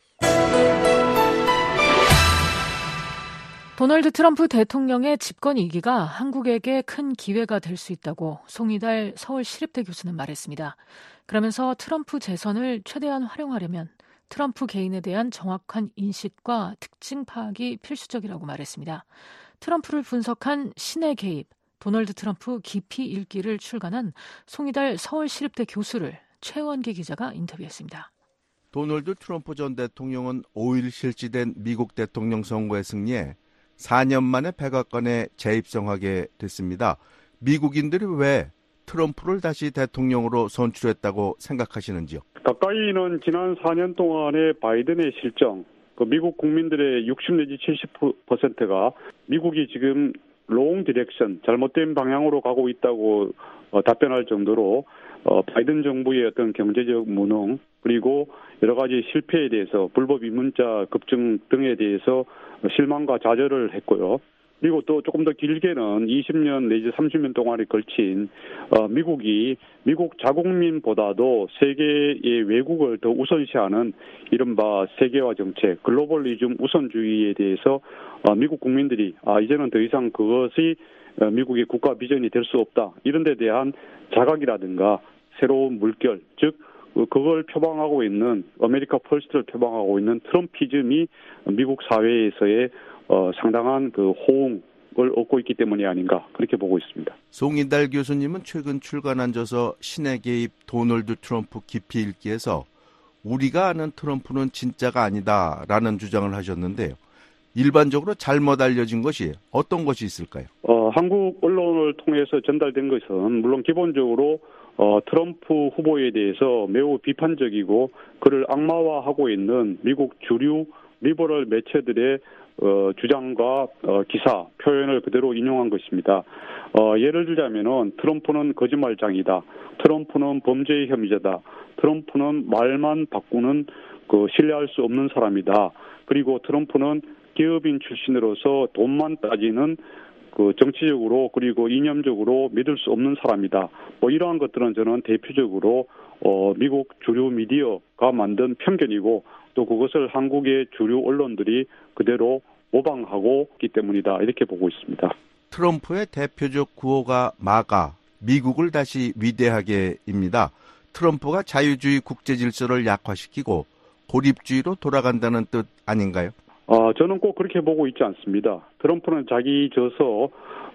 도널드 트럼프 대통령의 집권 이기가 한국에게 큰 기회가 될 수 있다고 송이달 서울시립대 교수는 말했습니다. 그러면서 트럼프 재선을 최대한 활용하려면 트럼프 개인에 대한 정확한 인식과 특징 파악이 필수적이라고 말했습니다. 트럼프를 분석한 신의 개입, 도널드 트럼프 기피 읽기를 출간한 송이달 서울시립대 교수를 최원기 기자가 인터뷰했습니다. 도널드 트럼프 전 대통령은 오일 실시된 미국 대통령 선거의 승리에 사 년 만에 백악관에 재입성하게 됐습니다. 미국인들이 왜 트럼프를 다시 대통령으로 선출했다고 생각하시는지요? 가까이는 지난 사 년 동안의 바이든의 실정, 그 미국 국민들의 육십 내지 칠십 퍼센트가 미국이 지금 롱 디렉션, 잘못된 방향으로 가고 있다고 어, 답변할 정도로 어, 바이든 정부의 어떤 경제적 무능 그리고 여러 가지 실패에 대해서 불법 이민자 급증 등에 대해서 실망과 좌절을 했고요. 그리고 또 조금 더 길게는 이십 년 내지 삼십 년 동안에 걸친 어, 미국이 미국 자국민보다도 세계의 외국을 더 우선시하는 이른바 세계화 정책, 글로벌리즘 우선주의에 대해서 어, 미국 국민들이 아 이제는 더 이상 그것이 어, 미국의 국가 비전이 될 수 없다. 이런 데 대한 자각이라든가 새로운 물결, 즉 그걸 표방하고 있는 아메리카 퍼스트를 표방하고 있는 트럼피즘이 미국 사회에서의 어, 상당한 그 호응을 얻고 있기 때문이 아닌가 그렇게 보고 있습니다. 송인달 교수님은 최근 출간한 저서 신의 개입 도널드 트럼프 기피 읽기에서 우리가 아는 트럼프는 진짜가 아니다라는 주장을 하셨는데요. 일반적으로 잘못 알려진 것이 어떤 것이 있을까요? 어, 한국 언론을 통해서 전달된 것은 물론 기본적으로 어, 트럼프 후보에 대해서 매우 비판적이고 그를 악마화하고 있는 미국 주류 리버럴 매체들의 어, 주장과 어, 기사, 표현을 그대로 인용한 것입니다. 어, 예를 들자면은 트럼프는 거짓말장이다. 트럼프는 범죄의 혐의자다. 트럼프는 말만 바꾸는 그 신뢰할 수 없는 사람이다. 그리고 트럼프는 기업인 출신으로서 돈만 따지는 그 정치적으로 그리고 이념적으로 믿을 수 없는 사람이다. 뭐 이러한 것들은 저는 대표적으로 어, 미국 주류 미디어가 만든 편견이고 또 그것을 한국의 주류 언론들이 그대로 모방하고 있기 때문이다. 이렇게 보고 있습니다. 트럼프의 대표적 구호가 마가, 미국을 다시 위대하게입니다. 트럼프가 자유주의 국제 질서를 약화시키고 고립주의로 돌아간다는 뜻 아닌가요? 어, 저는 꼭 그렇게 보고 있지 않습니다. 트럼프는 자기 저서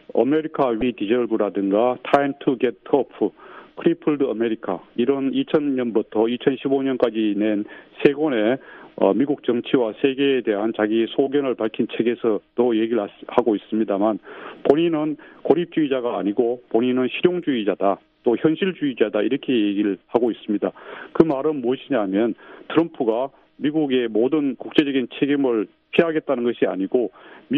아메리카 위 디저브라든가 Time to get tough, 크리플드 아메리카 이런 이천 년부터 이천십오 년까지 낸 세 권의 어, 미국 정치와 세계에 대한 자기 소견을 밝힌 책에서도 얘기를 하고 있습니다만 본인은 고립주의자가 아니고 본인은 실용주의자다. 또 현실주의자다 이렇게 얘기를 하고 있습니다. 그 말은 무엇이냐면 트럼프가 미국의 모든 국제적인 책임을 피하겠다는 것이 아니고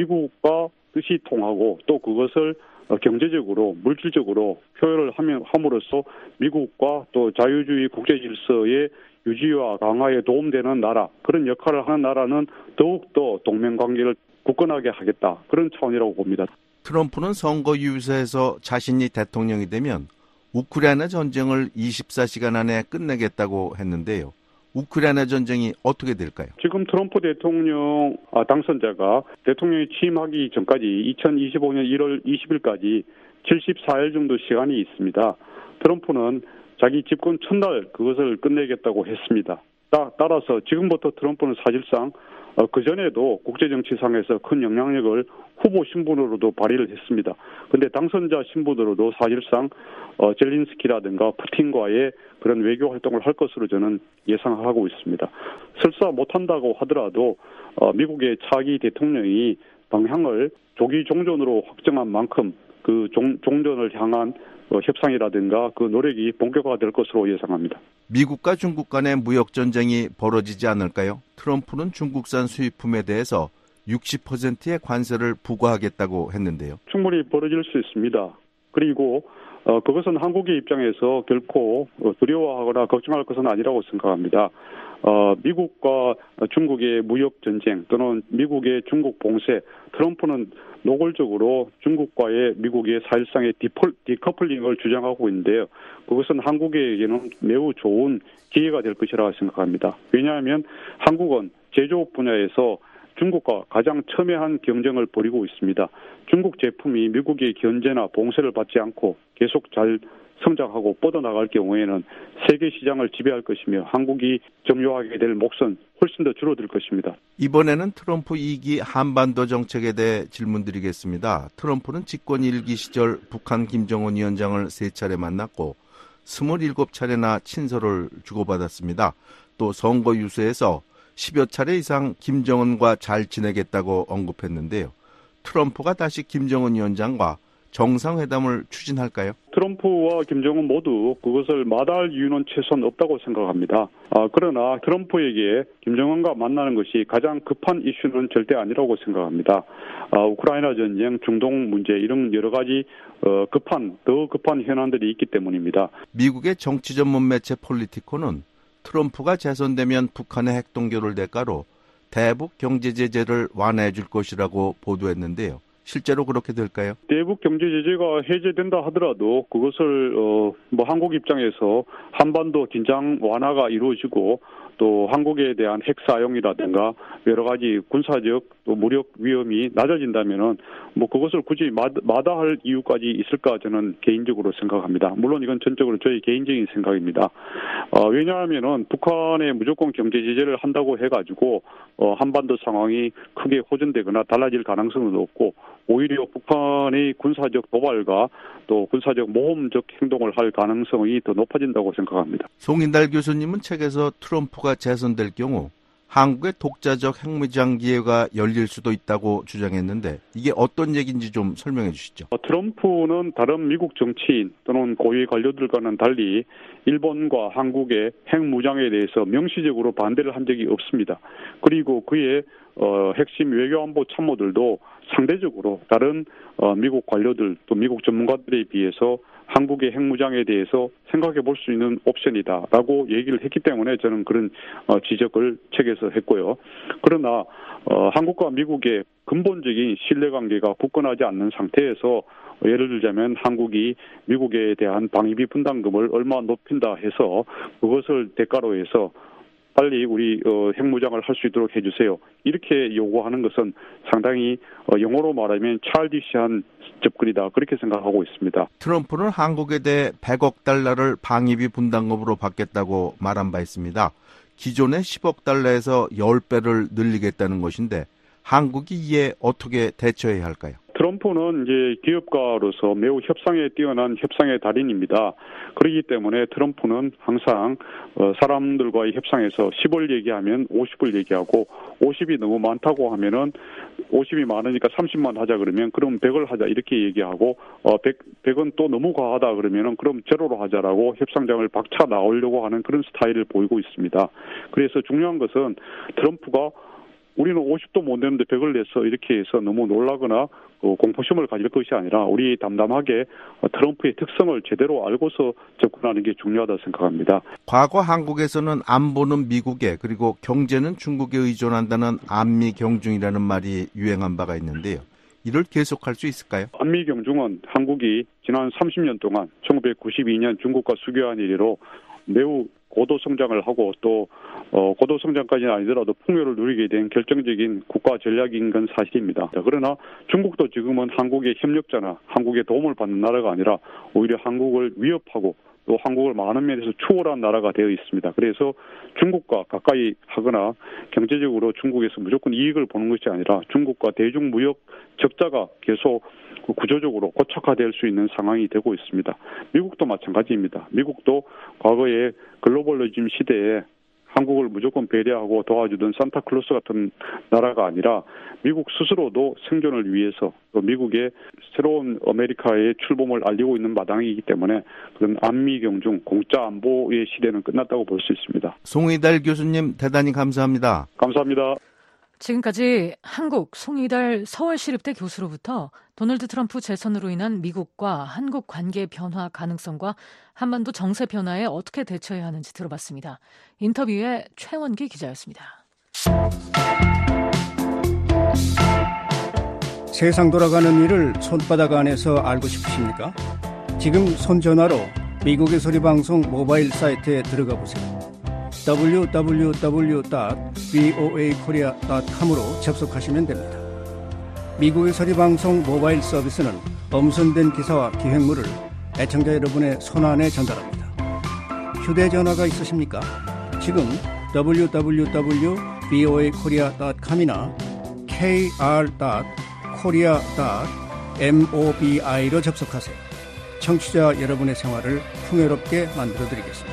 미국과 뜻이 통하고 또 그것을 경제적으로 물질적으로 표현을 하면 함으로써 미국과 또 자유주의 국제 질서의 유지와 강화에 도움되는 나라 그런 역할을 하는 나라는 더욱더 동맹관계를 굳건하게 하겠다 그런 차원이라고 봅니다. 트럼프는 선거 유세에서 자신이 대통령이 되면 우크라이나 전쟁을 이십사 시간 안에 끝내겠다고 했는데요. 우크라이나 전쟁이 어떻게 될까요? 지금 트럼프 대통령 당선자가 대통령이 취임하기 전까지 이천이십오 년 일월 이십일까지 칠십사 일 정도 시간이 있습니다. 트럼프는 자기 집권 첫날 그것을 끝내겠다고 했습니다. 따, 따라서 지금부터 트럼프는 사실상 어, 그전에도 국제정치상에서 큰 영향력을 후보 신분으로도 발휘를 했습니다. 그런데 당선자 신분으로도 사실상 어, 젤린스키라든가 푸틴과의 그런 외교 활동을 할 것으로 저는 예상하고 있습니다. 설사 못한다고 하더라도 어, 미국의 차기 대통령이 방향을 조기 종전으로 확정한 만큼 그 종, 종전을 향한 어, 협상이라든가 그 노력이 본격화될 것으로 예상합니다. 미국과 중국 간의 무역 전쟁이 벌어지지 않을까요? 트럼프는 중국산 수입품에 대해서 육십 퍼센트의 관세를 부과하겠다고 했는데요. 충분히 벌어질 수 있습니다. 그리고 어, 그것은 한국의 입장에서 결코 두려워하거나 걱정할 것은 아니라고 생각합니다. 어, 미국과 중국의 무역 전쟁 또는 미국의 중국 봉쇄, 트럼프는 노골적으로 중국과의 미국의 사실상의 디폴, 디커플링을 주장하고 있는데요. 그것은 한국에게는 매우 좋은 기회가 될 것이라고 생각합니다. 왜냐하면 한국은 제조업 분야에서 중국과 가장 첨예한 경쟁을 벌이고 있습니다. 중국 제품이 미국의 견제나 봉쇄를 받지 않고 계속 잘 성장하고 뻗어나갈 경우에는 세계 시장을 지배할 것이며 한국이 점유하게 될 몫은 훨씬 더 줄어들 것입니다. 이번에는 트럼프 이 기 한반도 정책에 대해 질문드리겠습니다. 트럼프는 집권 일 기 시절 북한 김정은 위원장을 세 차례 만났고 스물일곱 차례나 친서를 주고받았습니다. 또 선거 유세에서 십여 차례 이상 김정은과 잘 지내겠다고 언급했는데요. 트럼프가 다시 김정은 위원장과 정상회담을 추진할까요? 트럼프와 김정은 모두 그것을 마다할 이유는 최소한 없다고 생각합니다. 아, 그러나 트럼프에게 김정은과 만나는 것이 가장 급한 이슈는 절대 아니라고 생각합니다. 아, 우크라이나 전쟁, 중동 문제 이런 여러 가지 어, 급한, 더 급한 현안들이 있기 때문입니다. 미국의 정치 전문 매체 폴리티코는 트럼프가 재선되면 북한의 핵동결을 대가로 대북 경제 제재를 완화해 줄 것이라고 보도했는데요. 실제로 그렇게 될까요? 대북 경제 제재가 해제된다 하더라도 그것을 어, 뭐 한국 입장에서 한반도 긴장 완화가 이루어지고 또 한국에 대한 핵 사용이라든가 여러 가지 군사적 또 무력 위험이 낮아진다면은 뭐 그것을 굳이 마다할 이유까지 있을까 저는 개인적으로 생각합니다. 물론 이건 전적으로 저희 개인적인 생각입니다. 어, 왜냐하면은 북한에 무조건 경제 제재를 한다고 해가지고 어, 한반도 상황이 크게 호전되거나 달라질 가능성은 없고 오히려 북한의 군사적 도발과 또 군사적 모험적 행동을 할 가능성이 더 높아진다고 생각합니다. 송인달 교수님은 책에서 트럼프가 재선될 경우 한국의 독자적 핵무장 기회가 열릴 수도 있다고 주장했는데 이게 어떤 얘기인지 좀 설명해 주시죠. 트럼프는 다른 미국 정치인 또는 고위 관료들과는 달리 일본과 한국의 핵무장에 대해서 명시적으로 반대를 한 적이 없습니다. 그리고 그의 어, 핵심 외교안보 참모들도 상대적으로 다른 어, 미국 관료들 또 미국 전문가들에 비해서 한국의 핵무장에 대해서 생각해 볼 수 있는 옵션이다라고 얘기를 했기 때문에 저는 그런 어, 지적을 책에서 했고요. 그러나 어, 한국과 미국의 근본적인 신뢰관계가 굳건하지 않는 상태에서 예를 들자면 한국이 미국에 대한 방위비 분담금을 얼마 높인다 해서 그것을 대가로 해서 빨리 우리 어, 핵무장을 할 수 있도록 해주세요. 이렇게 요구하는 것은 상당히 어, 영어로 말하면 차일디시한 접근이다. 그렇게 생각하고 있습니다. 트럼프는 한국에 대해 백억 달러를 방위비 분담금으로 받겠다고 말한 바 있습니다. 기존의 십억 달러에서 십 배를 늘리겠다는 것인데 한국이 이에 어떻게 대처해야 할까요? 트럼프는 이제 기업가로서 매우 협상에 뛰어난 협상의 달인입니다. 그렇기 때문에 트럼프는 항상 사람들과의 협상에서 십을 얘기하면 오십을 얘기하고 오십이 너무 많다고 하면은 오십이 많으니까 삼십만 하자 그러면 그럼 백을 하자 이렇게 얘기하고 어 백, 백은 또 너무 과하다 그러면은 그럼 제로로 하자라고 협상장을 박차 나오려고 하는 그런 스타일을 보이고 있습니다. 그래서 중요한 것은 트럼프가 우리는 오십도 못 내는데 백을 냈어 이렇게 해서 너무 놀라거나 어, 공포심을 가질 것이 아니라 우리 담담하게 트럼프의 특성을 제대로 알고서 접근하는 게 중요하다 생각합니다. 과거 한국에서는 안보는 미국에 그리고 경제는 중국에 의존한다는 안미 경중이라는 말이 유행한 바가 있는데요. 이를 계속할 수 있을까요? 안미 경중은 한국이 지난 삼십 년 동안 천구백구십이 년 중국과 수교한 이래로 매우 고도 성장을 하고 또 어, 고도 성장까지는 아니더라도 풍요를 누리게 된 결정적인 국가 전략인 건 사실입니다. 그러나 중국도 지금은 한국의 협력자나 한국의 도움을 받는 나라가 아니라 오히려 한국을 위협하고 또 한국을 많은 면에서 추월한 나라가 되어 있습니다. 그래서 중국과 가까이 하거나 경제적으로 중국에서 무조건 이익을 보는 것이 아니라 중국과 대중무역 적자가 계속 구조적으로 고착화될 수 있는 상황이 되고 있습니다. 미국도 마찬가지입니다. 미국도 과거에 글로벌리즘 시대에 한국을 무조건 배려하고 도와주던 산타클로스 같은 나라가 아니라 미국 스스로도 생존을 위해서 또 미국의 새로운 아메리카의 출범을 알리고 있는 마당이기 때문에 그런 안미 경중, 공짜 안보의 시대는 끝났다고 볼 수 있습니다. 송희달 교수님 대단히 감사합니다. 감사합니다. 지금까지 한국 송희달 서울시립대 교수로부터 도널드 트럼프 재선으로 인한 미국과 한국 관계 변화 가능성과 한반도 정세 변화에 어떻게 대처해야 하는지 들어봤습니다. 인터뷰에 최원기 기자였습니다. 세상 돌아가는 일을 손바닥 안에서 알고 싶으십니까? 지금 손전화로 미국의 소리방송 모바일 사이트에 들어가 보세요. 더블유 더블유 더블유 닷 브이오에이 코리아 닷 컴으로 접속하시면 됩니다. 미국의 소리방송 모바일 서비스는 엄선된 기사와 기획물을 애청자 여러분의 손안에 전달합니다. 휴대전화가 있으십니까? 지금 더블유 더블유 더블유 닷 브이오에이 코리아 닷 컴이나 케이알 닷 코리아 닷 모비로 접속하세요. 청취자 여러분의 생활을 풍요롭게 만들어드리겠습니다.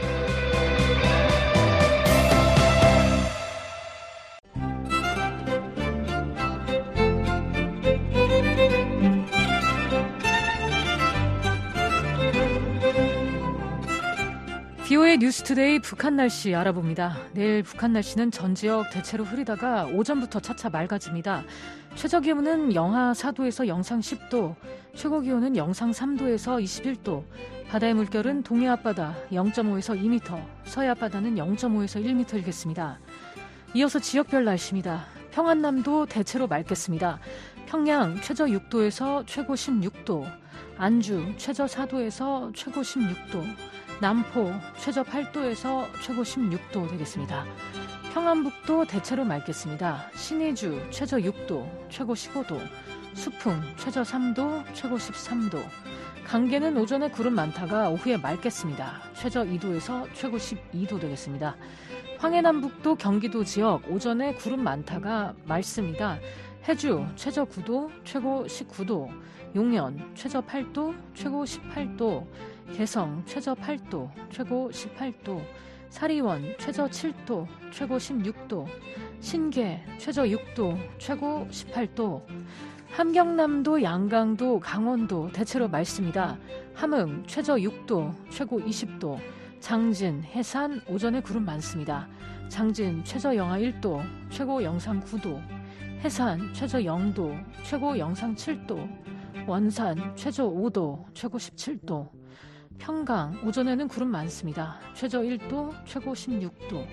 비오에이 뉴스투데이 북한 날씨 알아봅니다. 내일 북한 날씨는 전 지역 대체로 흐리다가 오전부터 차차 맑아집니다. 최저기온은 영하 사 도에서 영상 십 도, 최고기온은 영상 삼 도에서 이십일 도, 바다의 물결은 동해 앞바다 영 점 오에서 이 미터, 서해 앞바다는 영 점 오에서 일 미터 일겠습니다. 이어서 지역별 날씨입니다. 평안남도 대체로 맑겠습니다. 평양 최저 육 도에서 최고 십육 도, 안주 최저 사 도에서 최고 십육 도, 남포 최저 팔 도에서 최고 십육 도 되겠습니다. 평안북도 대체로 맑겠습니다. 신의주 최저 육 도, 최고 십오 도, 수풍 최저 삼 도, 최고 십삼 도, 강계는 오전에 구름 많다가 오후에 맑겠습니다. 최저 이 도에서 최고 십이 도 되겠습니다. 황해남북도 경기도 지역 오전에 구름 많다가 맑습니다. 해주 최저 구 도, 최고 십구 도, 용연 최저 팔 도, 최고 십팔 도, 개성 최저 팔 도, 최고 십팔 도, 사리원 최저 칠 도, 최고 십육 도, 신계 최저 육 도, 최고 십팔 도, 함경남도, 양강도, 강원도 대체로 맑습니다. 함흥 최저 육 도, 최고 이십 도, 장진, 해산 오전에 구름 많습니다. 장진 최저 영하 일 도, 최고 영상 구 도, 해산 최저 영 도, 최고 영상 칠 도, 원산 최저 오 도, 최고 십칠 도, 평강 오전에는 구름 많습니다. 최저 일 도, 최고 십육 도,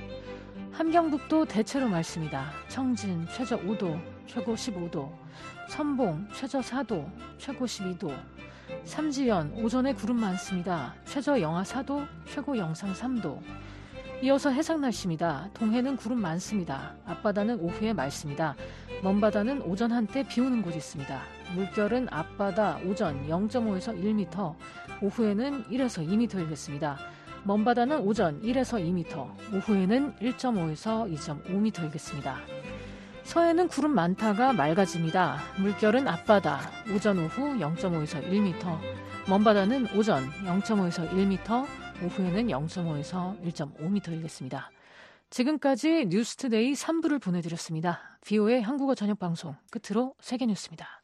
함경북도 대체로 맑습니다. 청진 최저 오 도, 최고 십오 도, 선봉 최저 사 도, 최고 십이 도, 삼지연 오전에 구름 많습니다. 최저 영하 사 도, 최고 영상 삼 도. 이어서 해상 날씨입니다. 동해는 구름 많습니다. 앞바다는 오후에 맑습니다. 먼바다는 오전 한때 비 오는 곳이 있습니다. 물결은 앞바다 오전 영 점 오에서 일 미터, 오후에는 일에서 이 미터 일겠습니다. 먼바다는 오전 일에서 이 미터, 오후에는 일 점 오에서 이 점 오 미터 일겠습니다. 서해는 구름 많다가 맑아집니다. 물결은 앞바다 오전 오후 영 점 오에서 일 미터, 먼바다는 오전 영 점 오에서 일 미터, 오후에는 영 점 오에서 일 점 오 미터 일겠습니다. 지금까지 뉴스투데이 삼 부를 보내드렸습니다. 비오에이 한국어 저녁방송 끝으로 세계뉴스입니다.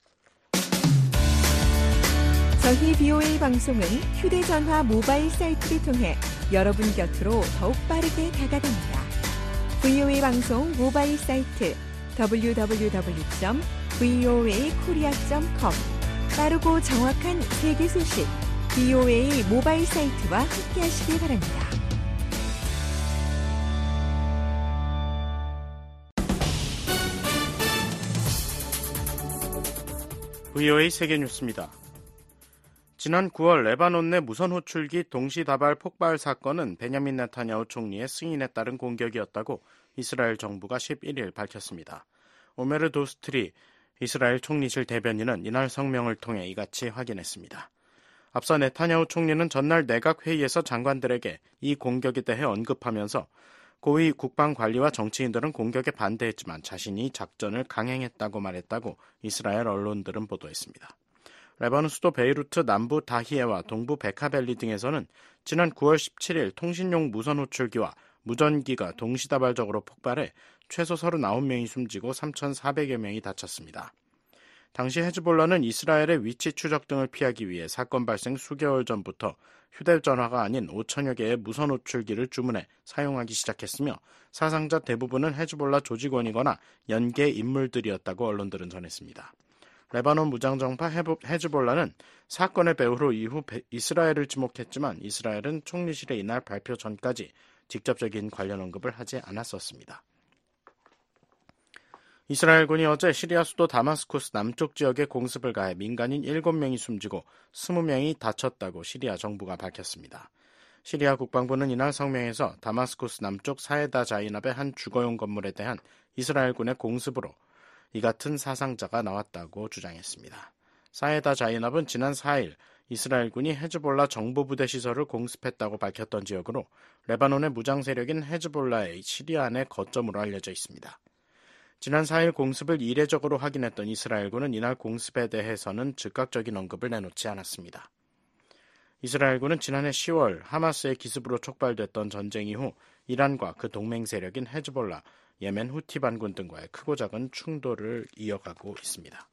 저희 비오에이 방송은 휴대전화 모바일 사이트를 통해 여러분 곁으로 더욱 빠르게 다가갑니다. 비오에이 방송 모바일 사이트 더블유 더블유 더블유 점 브이오에이 코리아 점 컴 빠르고 정확한 세계 소식 비오에이 모바일 사이트와 함께하시기 바랍니다. 브이오에이 세계뉴스입니다. 지난 구월 레바논 내 무선 호출기 동시다발 폭발 사건은 베냐민 네타냐후 총리의 승인에 따른 공격이었다고 이스라엘 정부가 십일 일 밝혔습니다. 오메르 도스트리 이스라엘 총리실 대변인은 이날 성명을 통해 이같이 확인했습니다. 앞서 네타냐후 총리는 전날 내각회의에서 장관들에게 이 공격에 대해 언급하면서 고위 국방관리와 정치인들은 공격에 반대했지만 자신이 작전을 강행했다고 말했다고 이스라엘 언론들은 보도했습니다. 레바논 수도 베이루트 남부 다히에와 동부 베카벨리 등에서는 지난 구월 십칠 일 통신용 무선 호출기와 무전기가 동시다발적으로 폭발해 최소 서른아홉 명이 숨지고 삼천사백여 명이 다쳤습니다. 당시 헤즈볼라는 이스라엘의 위치 추적 등을 피하기 위해 사건 발생 수개월 전부터 휴대전화가 아닌 오천여 개의 무선 호출기를 주문해 사용하기 시작했으며 사상자 대부분은 헤즈볼라 조직원이거나 연계 인물들이었다고 언론들은 전했습니다. 레바논 무장정파 헤즈볼라는 사건의 배후로 이후 이스라엘을 지목했지만 이스라엘은 총리실의 이날 발표 전까지 직접적인 관련 언급을 하지 않았었습니다. 이스라엘군이 어제 시리아 수도 다마스쿠스 남쪽 지역에 공습을 가해 민간인 일곱 명이 숨지고 이십 명이 다쳤다고 시리아 정부가 밝혔습니다. 시리아 국방부는 이날 성명에서 다마스쿠스 남쪽 사에다 자이납의 한 주거용 건물에 대한 이스라엘군의 공습으로 이 같은 사상자가 나왔다고 주장했습니다. 사에다 자이납은 지난 사 일 이스라엘군이 헤즈볼라 정보부대 시설을 공습했다고 밝혔던 지역으로 레바논의 무장 세력인 헤즈볼라의 시리아 내 거점으로 알려져 있습니다. 지난 사 일 공습을 이례적으로 확인했던 이스라엘군은 이날 공습에 대해서는 즉각적인 언급을 내놓지 않았습니다. 이스라엘군은 지난해 시월 하마스의 기습으로 촉발됐던 전쟁 이후 이란과 그 동맹 세력인 헤즈볼라, 예멘 후티 반군 등과의 크고 작은 충돌을 이어가고 있습니다.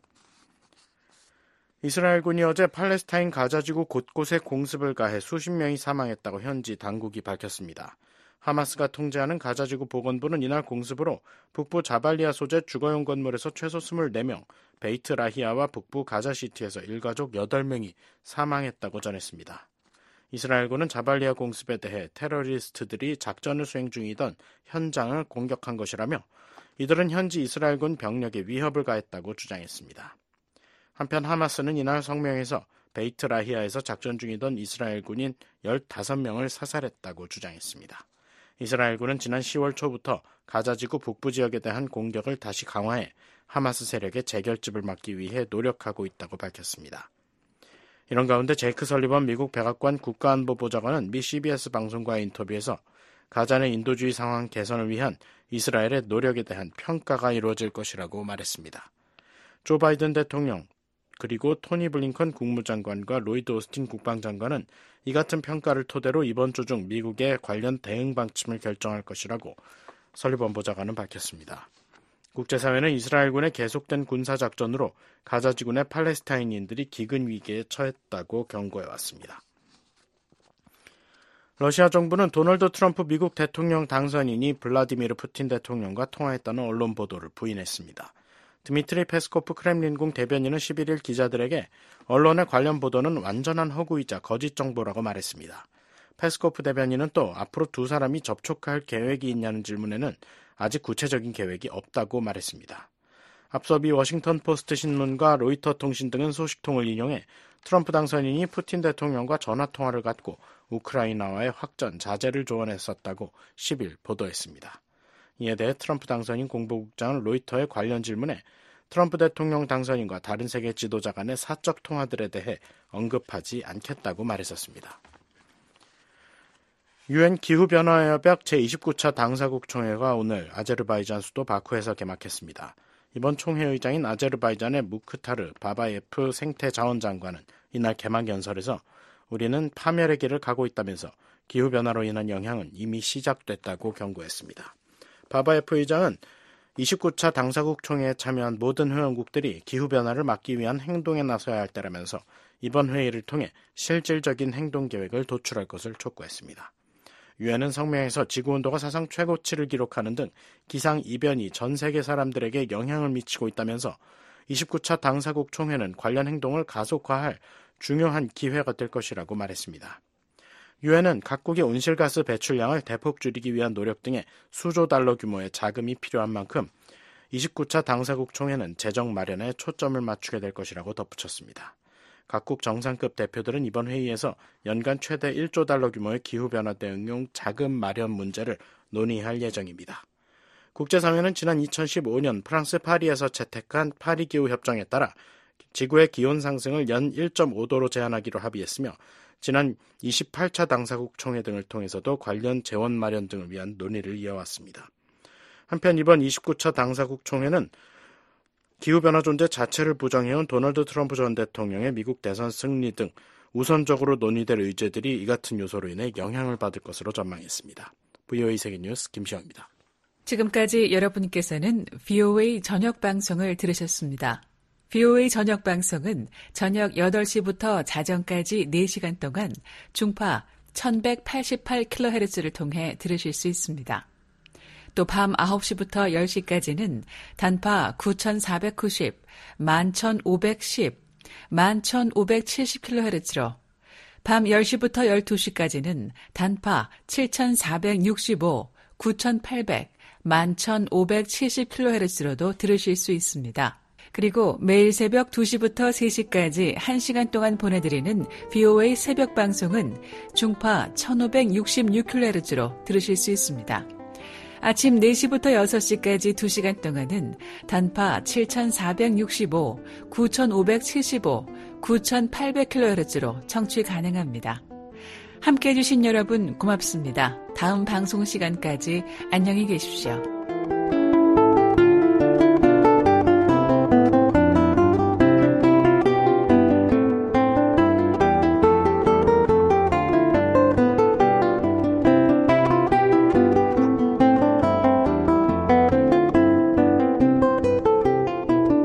이스라엘군이 어제 팔레스타인 가자지구 곳곳에 공습을 가해 수십 명이 사망했다고 현지 당국이 밝혔습니다. 하마스가 통제하는 가자지구 보건부는 이날 공습으로 북부 자발리아 소재 주거용 건물에서 최소 이십사 명, 베이트 라히아와 북부 가자시티에서 일가족 여덟 명이 사망했다고 전했습니다. 이스라엘군은 자발리아 공습에 대해 테러리스트들이 작전을 수행 중이던 현장을 공격한 것이라며 이들은 현지 이스라엘군 병력에 위협을 가했다고 주장했습니다. 한편 하마스는 이날 성명에서 베이트 라히아에서 작전 중이던 이스라엘군인 열다섯 명을 사살했다고 주장했습니다. 이스라엘군은 지난 시월 초부터 가자지구 북부 지역에 대한 공격을 다시 강화해 하마스 세력의 재결집을 막기 위해 노력하고 있다고 밝혔습니다. 이런 가운데 제이크 설리번 미국 백악관 국가안보보좌관은 미 씨비에스 방송과의 인터뷰에서 가자 내 인도주의 상황 개선을 위한 이스라엘의 노력에 대한 평가가 이루어질 것이라고 말했습니다. 조 바이든 대통령 그리고 토니 블링컨 국무장관과 로이드 오스틴 국방장관은 이 같은 평가를 토대로 이번 주 중 미국의 관련 대응 방침을 결정할 것이라고 설리번 보좌관은 밝혔습니다. 국제사회는 이스라엘군의 계속된 군사작전으로 가자지구 내 팔레스타인인들이 기근 위기에 처했다고 경고해왔습니다. 러시아 정부는 도널드 트럼프 미국 대통령 당선인이 블라디미르 푸틴 대통령과 통화했다는 언론 보도를 부인했습니다. 드미트리 페스코프 크렘린궁 대변인은 십일 일 기자들에게 언론의 관련 보도는 완전한 허구이자 거짓 정보라고 말했습니다. 페스코프 대변인은 또 앞으로 두 사람이 접촉할 계획이 있냐는 질문에는 아직 구체적인 계획이 없다고 말했습니다. 앞서 미 워싱턴 포스트 신문과 로이터 통신 등은 소식통을 인용해 트럼프 당선인이 푸틴 대통령과 전화통화를 갖고 우크라이나와의 확전 자제를 조언했었다고 십 일 보도했습니다. 이에 대해 트럼프 당선인 공보국장은 로이터의 관련 질문에 트럼프 대통령 당선인과 다른 세계 지도자 간의 사적 통화들에 대해 언급하지 않겠다고 말했었습니다. 유엔 기후변화협약 제이십구 차 당사국 총회가 오늘 아제르바이잔 수도 바쿠에서 개막했습니다. 이번 총회 의장인 아제르바이잔의 무크타르 바바예프 생태자원장관은 이날 개막 연설에서 우리는 파멸의 길을 가고 있다면서 기후변화로 인한 영향은 이미 시작됐다고 경고했습니다. 바바예프 의장은 이십구 차 당사국 총회에 참여한 모든 회원국들이 기후변화를 막기 위한 행동에 나서야 할 때라면서 이번 회의를 통해 실질적인 행동 계획을 도출할 것을 촉구했습니다. 유엔은 성명에서 지구온도가 사상 최고치를 기록하는 등 기상이변이 전 세계 사람들에게 영향을 미치고 있다면서 이십구 차 당사국 총회는 관련 행동을 가속화할 중요한 기회가 될 것이라고 말했습니다. 유엔은 각국의 온실가스 배출량을 대폭 줄이기 위한 노력 등에 수조 달러 규모의 자금이 필요한 만큼 이십구 차 당사국 총회는 재정 마련에 초점을 맞추게 될 것이라고 덧붙였습니다. 각국 정상급 대표들은 이번 회의에서 연간 최대 일조 달러 규모의 기후변화 대응용 자금 마련 문제를 논의할 예정입니다. 국제사회는 지난 이천십오 년 프랑스 파리에서 채택한 파리기후협정에 따라 지구의 기온 상승을 연 일 점 오 도로 제한하기로 합의했으며 지난 이십팔 차 당사국 총회 등을 통해서도 관련 재원 마련 등을 위한 논의를 이어왔습니다. 한편 이번 이십구 차 당사국 총회는 기후변화 존재 자체를 부정해온 도널드 트럼프 전 대통령의 미국 대선 승리 등 우선적으로 논의될 의제들이 이 같은 요소로 인해 영향을 받을 것으로 전망했습니다. 브이오에이 세계뉴스 김시영입니다. 지금까지 여러분께서는 브이오에이 저녁 방송을 들으셨습니다. 브이오에이 저녁 방송은 저녁 여덟 시부터 자정까지 네 시간 동안 중파 천백팔십팔 킬로헤르츠를 통해 들으실 수 있습니다. 또 밤 아홉 시부터 열 시까지는 단파 구천사백구십, 만천오백십, 만천오백칠십 킬로헤르츠로 밤 열 시부터 열두 시까지는 단파 칠천사백육십오, 구천팔백, 만천오백칠십 킬로헤르츠로도 들으실 수 있습니다. 그리고 매일 새벽 두 시부터 세 시까지 한 시간 동안 보내드리는 비오에이 새벽 방송은 중파 천오백육십육 킬로헤르츠로 들으실 수 있습니다. 아침 네 시부터 여섯 시까지 두 시간 동안은 단파 칠천사백육십오, 구천오백칠십오, 구천팔백 킬로헤르츠로 청취 가능합니다. 함께해 주신 여러분 고맙습니다. 다음 방송 시간까지 안녕히 계십시오.